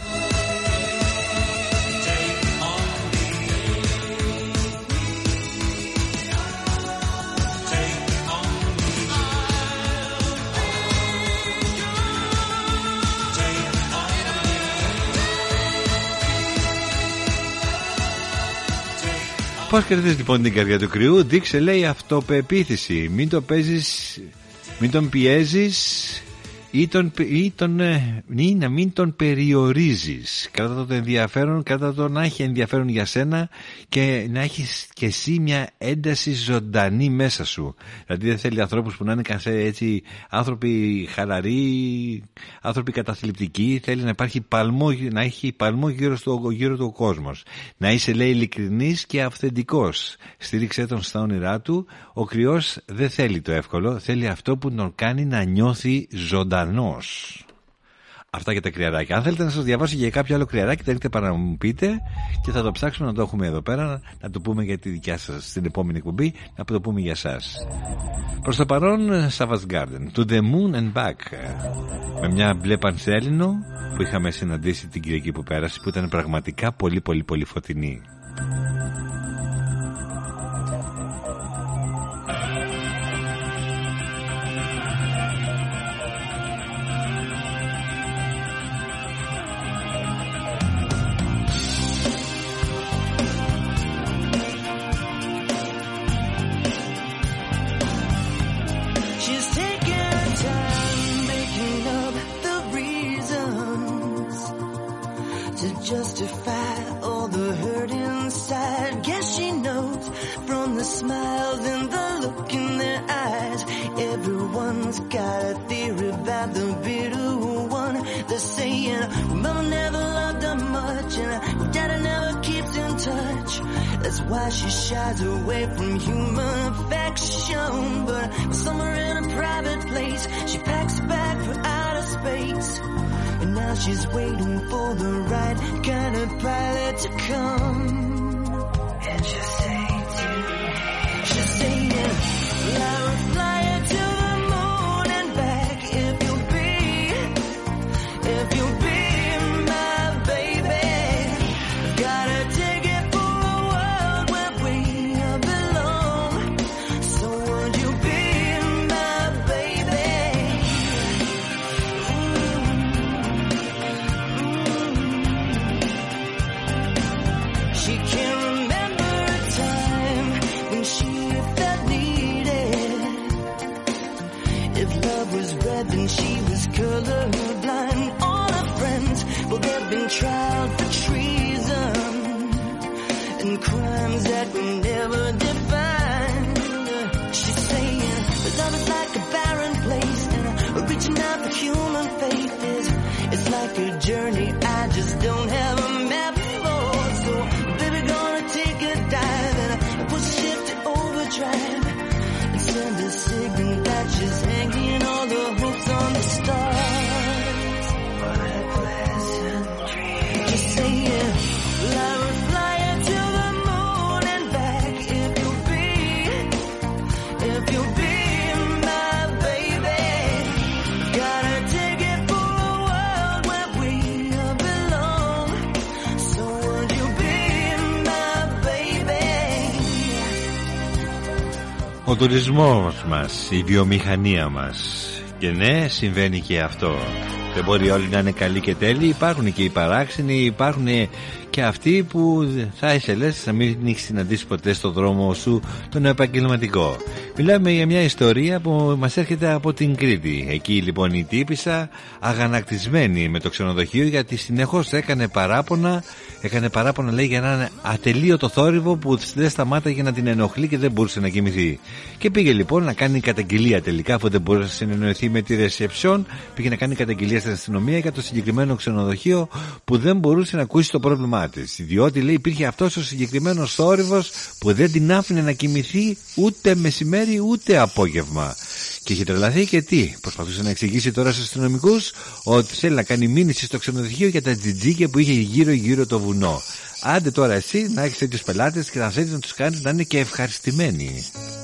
S3: Πώς κερδίζεις λοιπόν την καρδιά του κρυού? Δείξε λέει αυτοπεποίθηση. Μην το παίζεις, μην τον πιέζεις ή να μην τον περιορίζεις. Κράτα το ενδιαφέρον, κράτα το να έχει ενδιαφέρον για σένα και να έχεις και εσύ μια ένταση ζωντανή μέσα σου. Δηλαδή δεν θέλει ανθρώπους που να είναι έτσι άνθρωποι χαλαροί, άνθρωποι καταθλιπτικοί. Θέλει να υπάρχει παλμό, να έχει παλμό γύρω του ο κόσμος. Να είσαι λέει ειλικρινής και αυθεντικός. Στήριξέ τον στα όνειρά του. Ο κρυός δεν θέλει το εύκολο, θέλει αυτό που τον κάνει να νιώθει ζωντανός. Αυτά για τα κρυαράκια. Αν θέλετε να σας διαβάσω για κάποιο άλλο κρυαράκι, θα έχετε παρά να μου πείτε και θα το ψάξουμε να το έχουμε εδώ πέρα, να το πούμε για τη δικιά σας στην επόμενη εκπομπή, να το πούμε για σας. Προς το παρόν, Savage Garden, To the Moon and Back, με μια μπλε πανσέλινο που είχαμε συναντήσει την Κυριακή που πέρασε, που ήταν πραγματικά πολύ φωτεινή.
S9: Smiles and the look in their eyes. Everyone's got a theory about the bitter one. They're saying, Mama never loved her much, and Daddy never keeps in touch. That's why she shies away from human affection. But somewhere in a private place, she packs a bag for outer space. And now she's waiting for the right kind of pilot to come. And she'll say, she's saying, I will fly you to the moon and back if you'll be my baby. Gotta take it for a world where we belong. So would you be my baby? She can't remember a time when she felt needed. If love was red, then she was colorblind. All her friends, well, they've been tried for treason and crimes that were never defined. She's saying that love is like a barren place, and reaching out for human faith it's like a journey I just don't have a map for. So, baby, gonna take a dive and push the ship to overdrive and send a signal that she's hanging all the hopes on the stars. What a pleasant dream. Just saying, I will fly you to the moon and back if you'll be my baby. Gotta take
S3: Ο τουρισμός μας, η βιομηχανία μας. Και ναι, συμβαίνει και αυτό. Δεν μπορεί όλοι να είναι καλοί και τέλειοι. Υπάρχουν και οι παράξενοι, υπάρχουν και αυτοί που θα ήθελες να μην έχεις συναντήσει ποτέ στο δρόμο σου τον επαγγελματικό. Μιλάμε για μια ιστορία που μας έρχεται από την Κρήτη. Εκεί λοιπόν η τύπισσα αγανακτισμένη με το ξενοδοχείο, γιατί συνεχώς έκανε παράπονα λέει για έναν ατελείωτο θόρυβο που δεν σταμάταγε να την ενοχλεί και δεν μπορούσε να κοιμηθεί. Και πήγε λοιπόν να κάνει καταγγελία τελικά, αφού δεν μπορούσε να συνεννοηθεί με τη ρεσεψιόν. Πήγε να κάνει καταγγελία στην αστυνομία για το συγκεκριμένο ξενοδοχείο που δεν μπορούσε να ακούσει το πρόβλημά της. Διότι λέει υπήρχε αυτός ο συγκεκριμένος θόρυβος που δεν την άφηνε να κοιμηθεί ούτε μεσημέρι ούτε απόγευμα. Και είχε τρελαθεί και τι? Προσπαθούσε να εξηγήσει τώρα στους αστυνομικούς ότι θέλει να κάνει μήνυση στο ξενοδοχείο για τα τζιτζίκια που είχε γύρω-γύρω το βουνό. Άντε τώρα εσύ να έχεις τέτοιους πελάτες και να θέλεις να τους κάνεις να είναι και ευχαριστημένοι.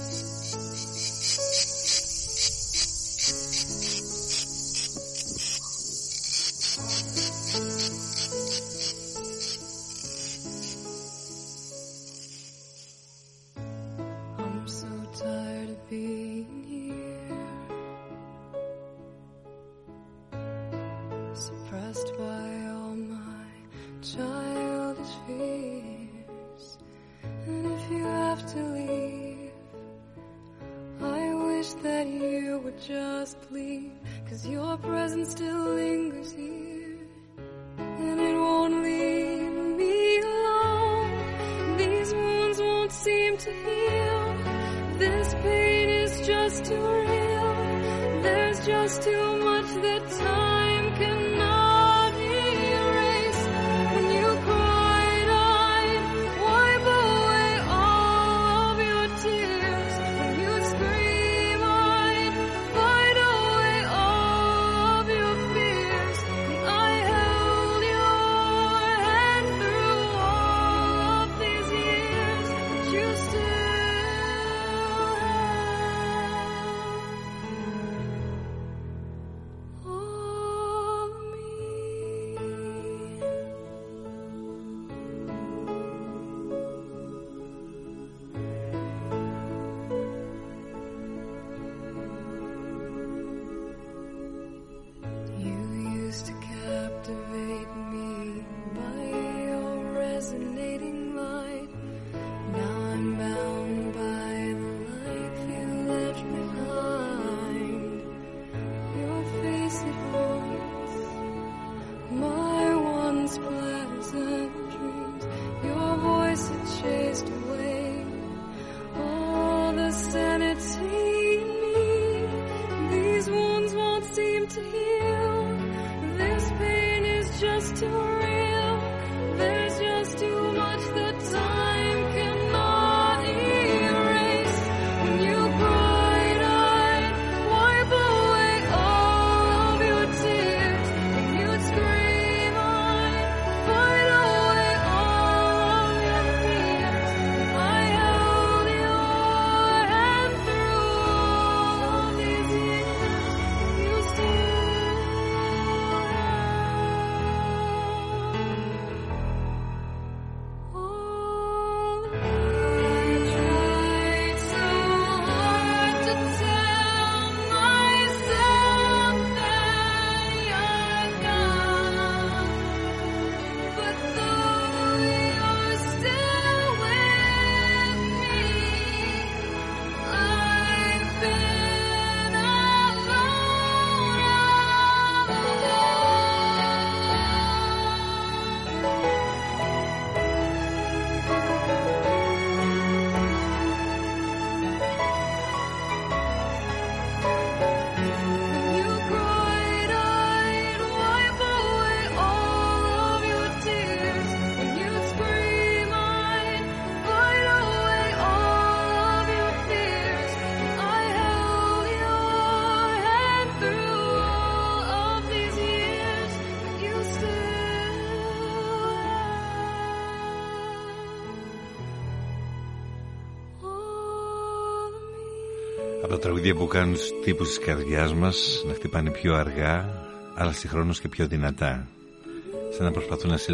S3: Από τα τραγουδία που κάνουν τους τύπους της καρδιάς μας να χτυπάνε πιο αργά, αλλά συγχρόνως και πιο δυνατά, σαν να προσπαθούν να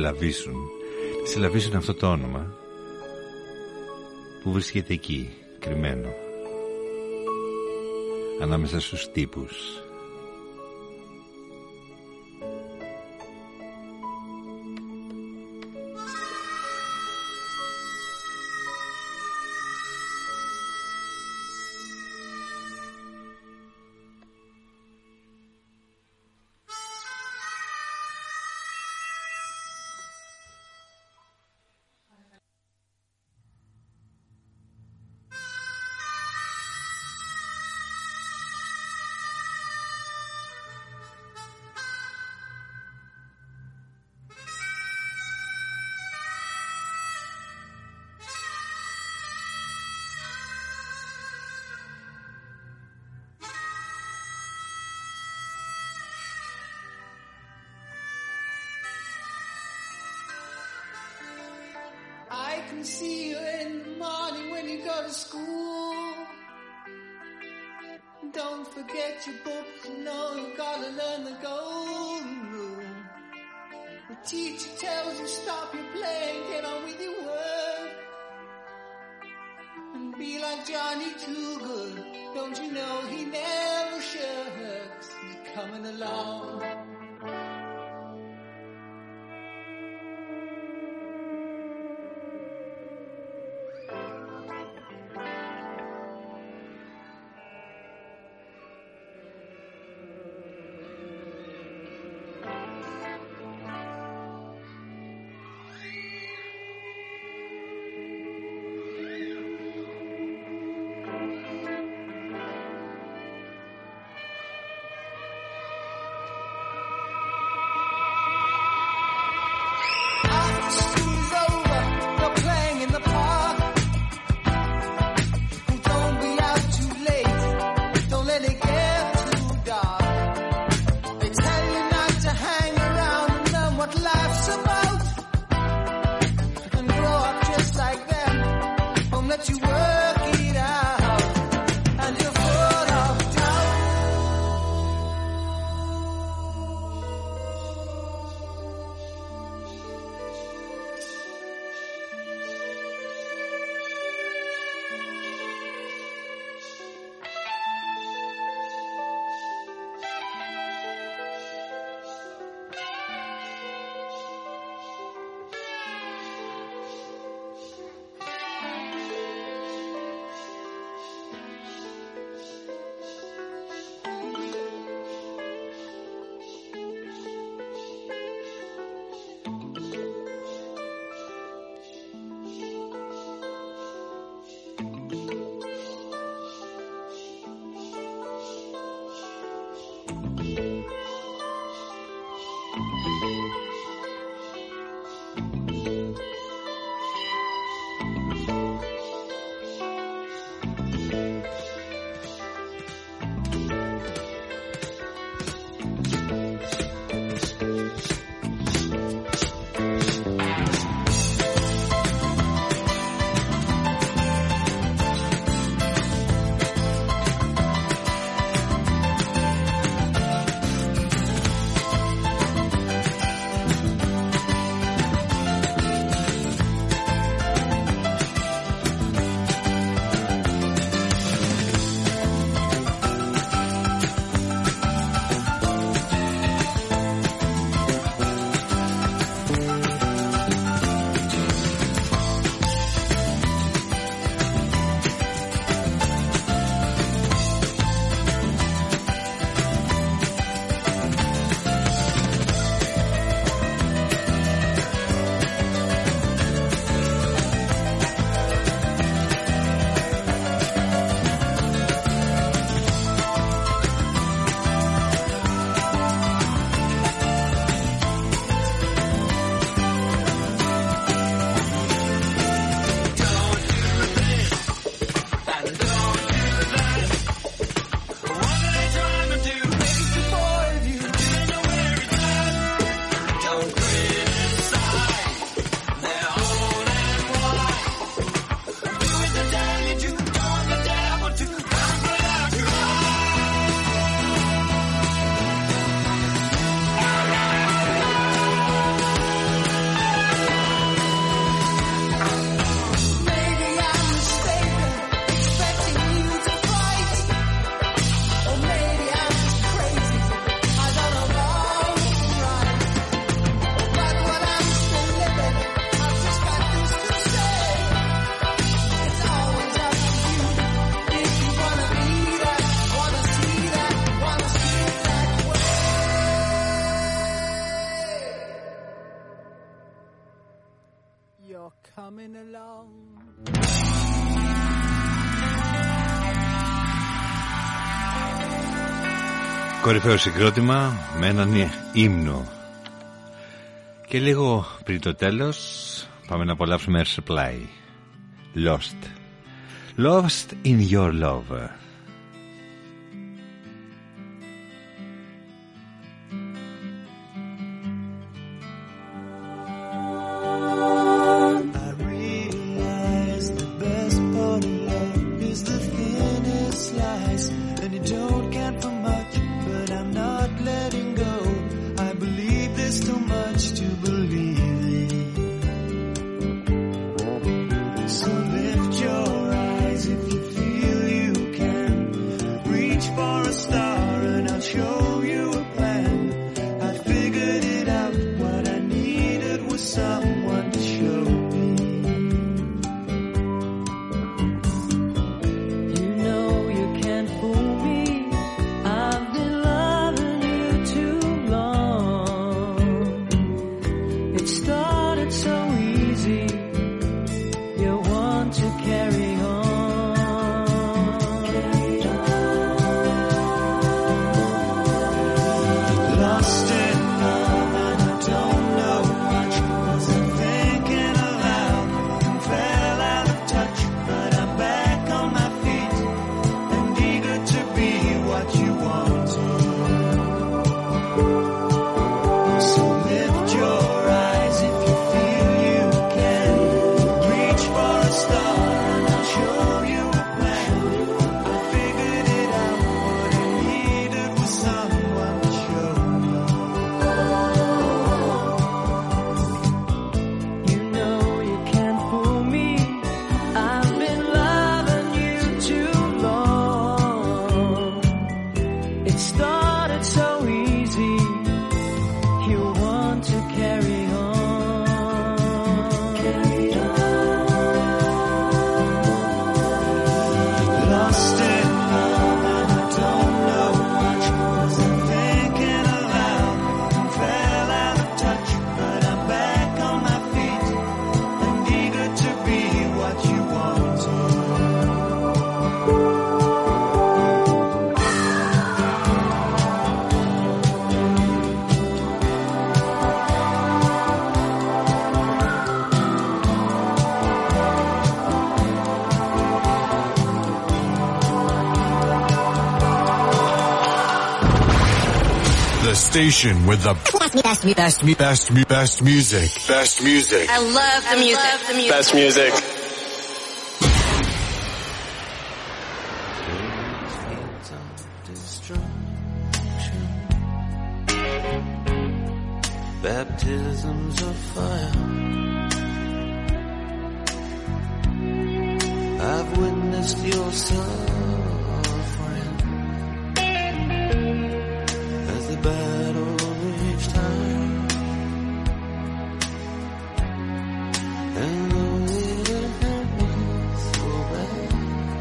S3: συλλαβήσουν αυτό το όνομα που βρίσκεται εκεί, κρυμμένο, ανάμεσα στους τύπους.
S17: I can see you in the morning when you go to school. Don't forget your books, you know you gotta learn the golden rule. The teacher tells you stop your playing, get on with your work. And be like Johnny Too Good, don't you know he never shirks. He's coming along.
S3: Κορυφαίο συγκρότημα με έναν ύμνο. Και λίγο πριν το τέλος πάμε να απολαύσουμε Air Supply, Lost in your love.
S6: Station with the best music. Best music.
S18: I love the music.
S6: Best music.
S19: Baptisms of fire. I've witnessed your suffering as the battle reached high, and though it didn't hurt me so bad,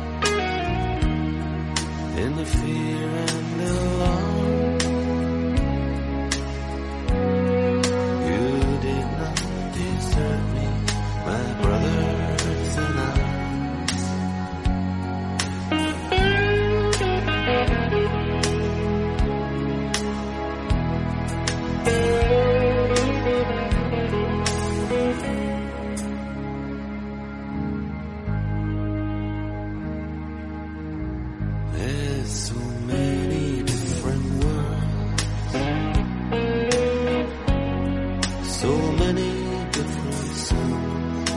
S19: in the fear and the alarm, you did not desert me, my brothers and I. There's so many different worlds, so many different songs,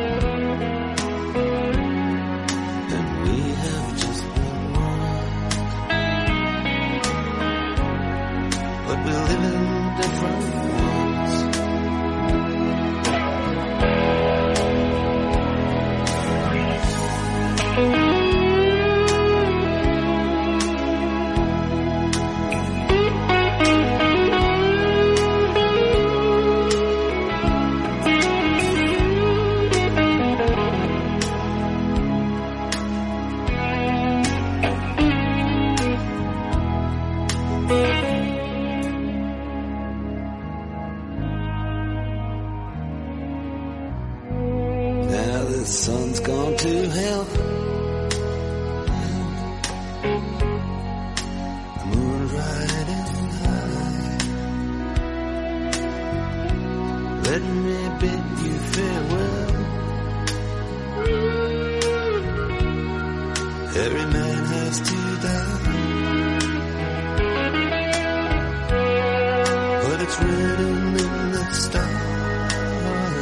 S19: and we have just one world, but we live in different worlds. every man has to die. But it's written in the stars,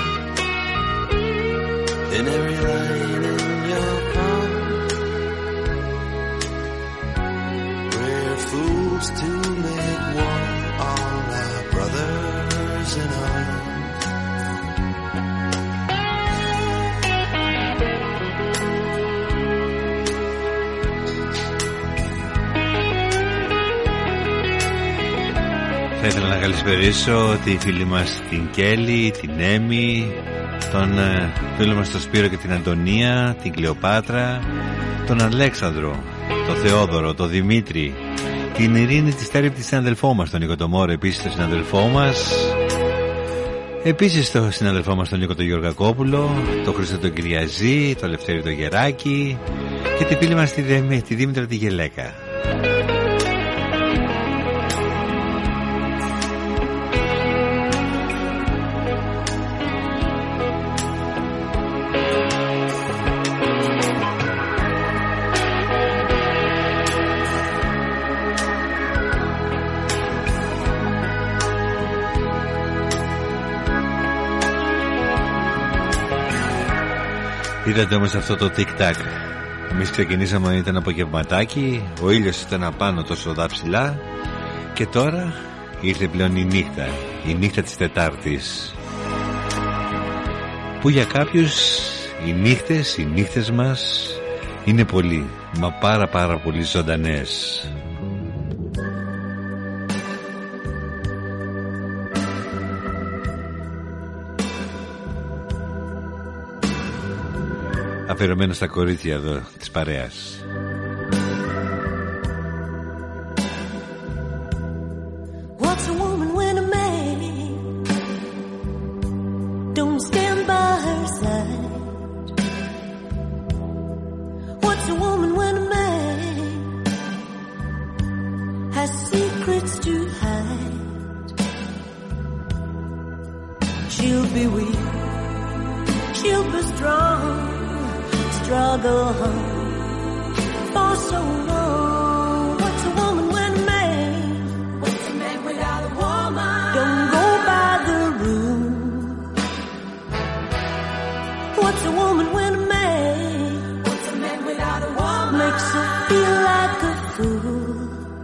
S19: in every line in your heart. We're fools to make war on our brothers in arms.
S3: Θα ήθελα να καλησπερίσω τη φίλη μας την Κέλλη, την Έμι, τον φίλο μας τον Σπύρο και την Αντωνία, την Κλεοπάτρα, τον Αλέξανδρο, τον Θεόδωρο, τον Δημήτρη, την Ειρήνη, τη Στέρη, τη συναδελφό μας, τον Νίκο Τομόρο, επίσης τον συναδελφό μας, επίσης τον συναδελφό μας τον Νίκο τον Γεωργακόπουλο, τον Χρήστο τον Κυριαζή, τον Λευτέρη τον Γεράκη και τη φίλη μας τη Δήμητρα τη Γελέκα. Είδατε όμως αυτό το tic-tac. Εμείς ξεκινήσαμε, ήταν απογευματάκι, ο ήλιος ήταν απάνω τόσο ψηλά και τώρα ήρθε πλέον η νύχτα της Τετάρτης, που για κάποιους οι νύχτες μας είναι πολύ, μα πάρα πολύ ζωντανές. Αφιερωμένο στα κορίτσια εδώ της παρέας.
S9: What's a woman when a man don't stand by her side? What's a woman when a man has secrets to hide? She'll be weak, she'll be strong, struggle for so long. What's a woman when a man? What's a man without a woman? Don't go by the rules. What's a woman when a man? What's a man without a woman? Makes her feel like a fool.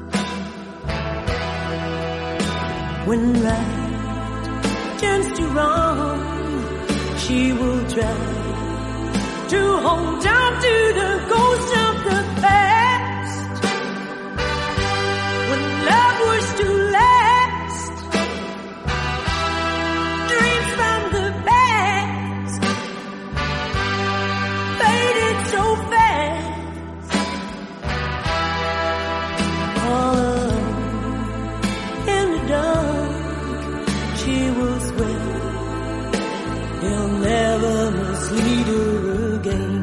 S9: When right turns to wrong, she will try to hold on to the ghost of the past. When love was to last, dreams from the past faded so fast. All alone in the dark, she will swear he'll never mislead her again.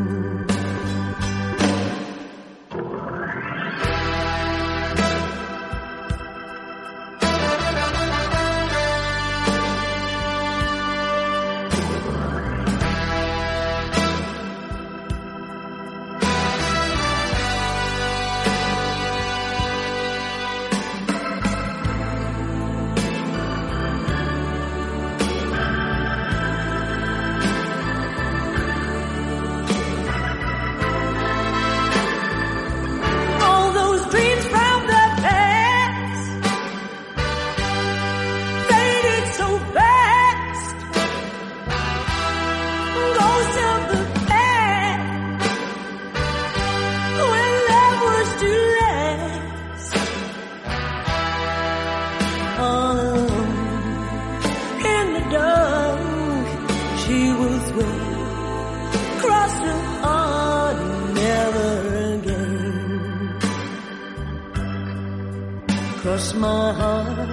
S9: Cross my heart,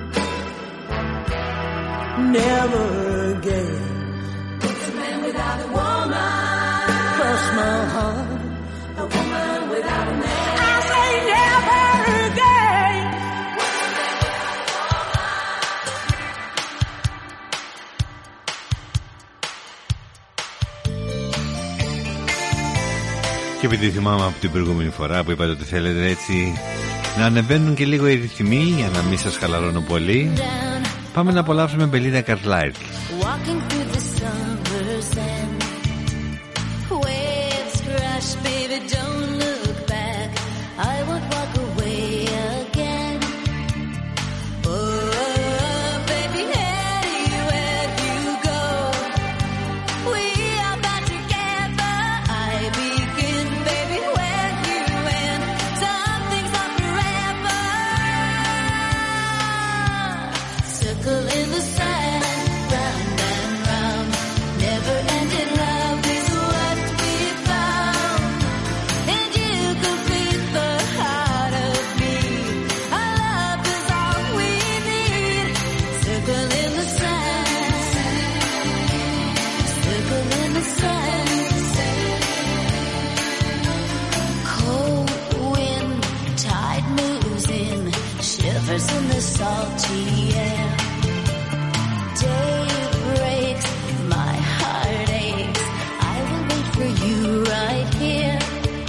S9: never again. What's a man without a woman? Cross my heart, a woman without a man. I say never again. What's a man without a woman?
S3: επειδή θυμάμαι από την προηγούμενη φορά που είπατε ότι θέλετε έτσι να ανεβαίνουν και λίγο οι ρυθμοί για να μην σας χαλαρώνω πολύ, πάμε να απολαύσουμε Belinda Carlisle.
S5: Walking through the summer's end, waves crash, baby, don't look back. I won't walk away again. Oh, baby, anywhere you go, we are bound together. I begin, baby, where you end. Some things are forever. Circle in the sand, round and round. Never-ending love is what we found, and you complete the heart of me. Our love is all we need. Circle in the sand, circle in the sand. Cold wind, tide moves in, shivers in the salty air. Day breaks, my heart aches. I will wait for you right here.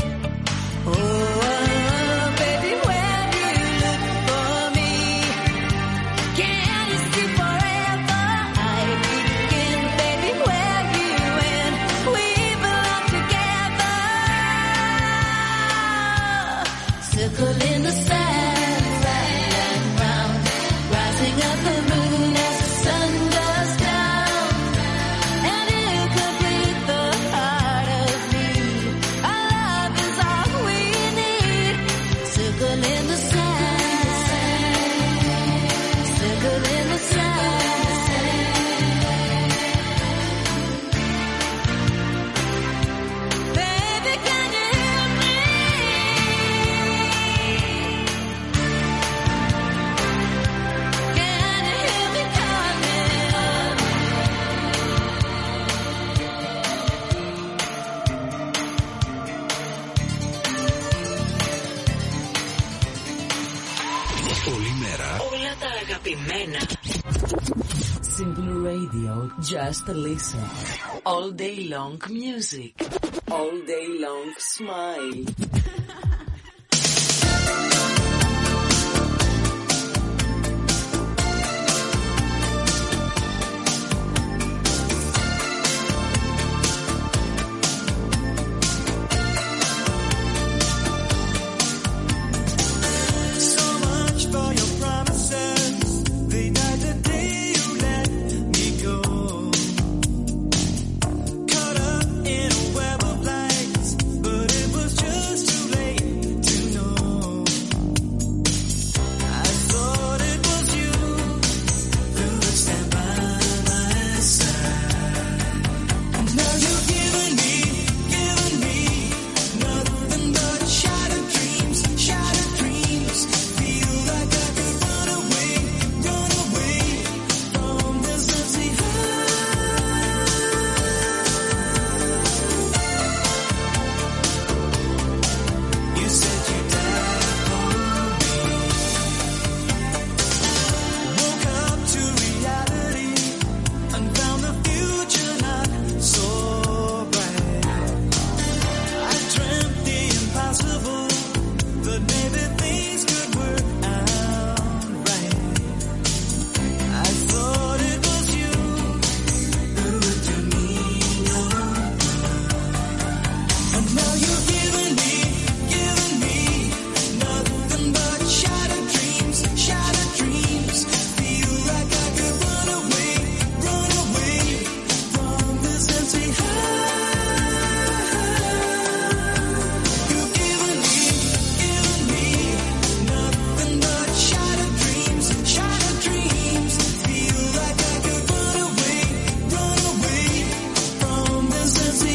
S5: Oh, baby, where do you look for me? Can you see forever? I begin, baby, where you end. We belong together. Circle in the sand, round and round, rising up the moon as the sun goes down, and you complete the heart of me. Our love is all we need. Circle in the sand, circle in the sand. Baby, can you hear me? Can you hear me calling?
S6: Όλη μέρα
S7: Όλα τα αγαπημένα. Simple Radio, just listen. All day long music. All day long smile.
S9: So much for your promises. They died the day you let me go. Caught up in a web of lights, but it was just too late to know. I thought it was you who would stand by my side. And now you've given me nothing but shattered dreams, shattered dreams. Feel like I could run away from this empty heart. You said you died for me. Woke up to reality and found the future not so bright. I dreamt the impossible, that maybe things could work out right. I thought it was you who would do me no good. And now you've given me nothing but shattered dreams, shattered dreams. Feel like I could run away from this empty heart. You've given me nothing but shattered dreams, shattered dreams. Feel like I could run away from this empty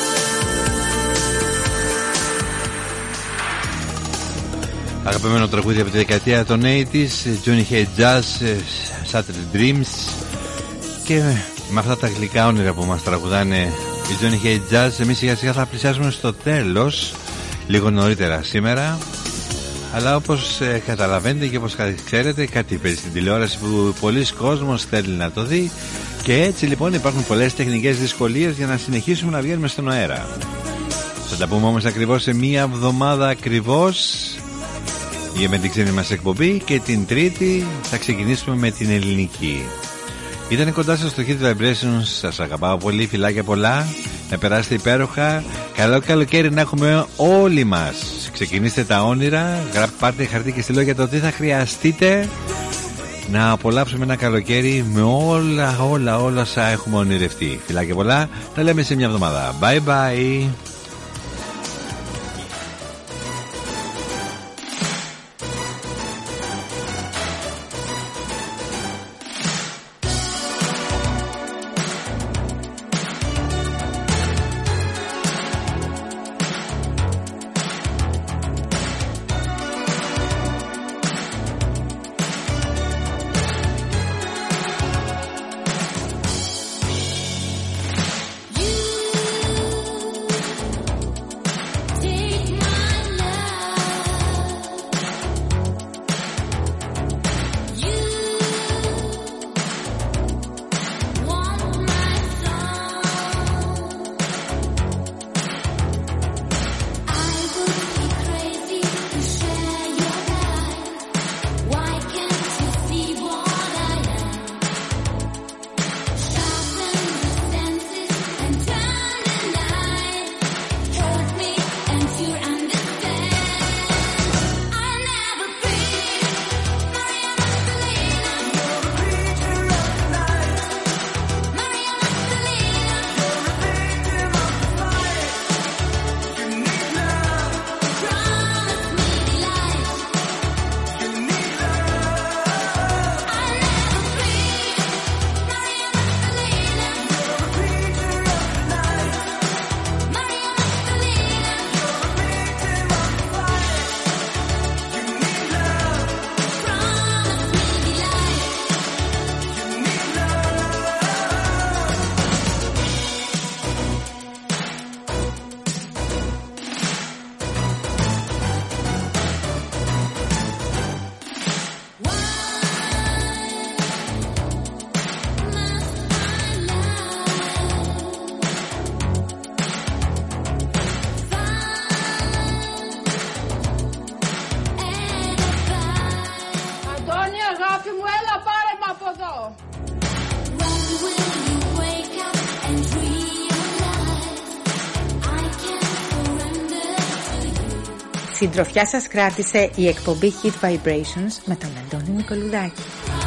S9: heart.
S3: Αγαπημένο τραγούδι από τη δεκαετία των 80s, Johnny Hay Jazz, Shattered Dreams. Και με αυτά τα γλυκά όνειρα που μας τραγουδάνε οι Johnny Hay Jazz, εμείς σιγά σιγά θα πλησιάσουμε στο τέλος, λίγο νωρίτερα σήμερα. Αλλά όπως καταλαβαίνετε και όπως ξέρετε, κάτι παίζει στην τηλεόραση που πολλοί κόσμος θέλει να το δει. Και έτσι λοιπόν υπάρχουν πολλές τεχνικές δυσκολίες για να συνεχίσουμε να βγαίνουμε στον αέρα. Θα τα πούμε όμως ακριβώς σε μία εβδομάδα ακριβώς για με την ξένη μας εκπομπή, και την Τρίτη θα ξεκινήσουμε με την ελληνική. Ήταν κοντά σας στο Hit Vibrations. Σας αγαπάω πολύ, φιλάκια πολλά. Να περάσετε υπέροχα. Καλό καλοκαίρι να έχουμε όλοι μας. Ξεκινήστε τα όνειρα. Πάρτε χαρτί και στυλό για το τι θα χρειαστείτε να απολαύσουμε ένα καλοκαίρι με όλα όσα έχουμε ονειρευτεί. Φιλάκια πολλά. Τα λέμε σε μια εβδομάδα. Bye bye.
S1: Συντροφιά σας κράτησε η εκπομπή Hit Vibrations με τον Αντώνη Νικολουδάκη.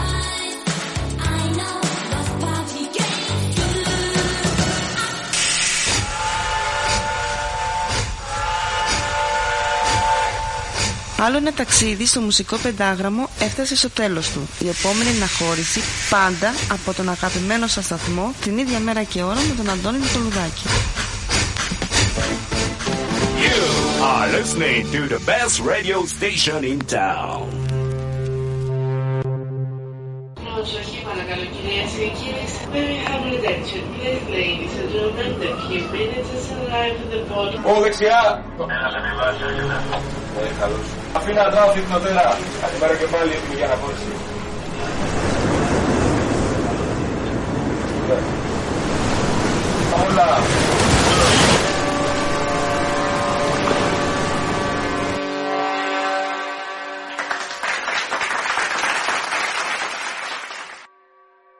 S18: Άλλο ένα ταξίδι στο μουσικό πεντάγραμμο έφτασε στο τέλος του. Η επόμενη αναχώρηση πάντα από τον αγαπημένο σας σταθμό, την ίδια μέρα και ώρα, με τον Αντώνη Νικολουδάκη.
S20: You are listening to the best radio station in town.
S21: Προσοχή παρακαλώ κυρίες και κύριοι. Very humble attention. Please ladies and gentlemen, the few minutes has arrived at the bottom.
S14: Ω δεξιά! Καλώς. Αφήνα τράφικ νοτέρα. Καλημέρα και πάλι έτοιμη για αναχώρηση. Όλα.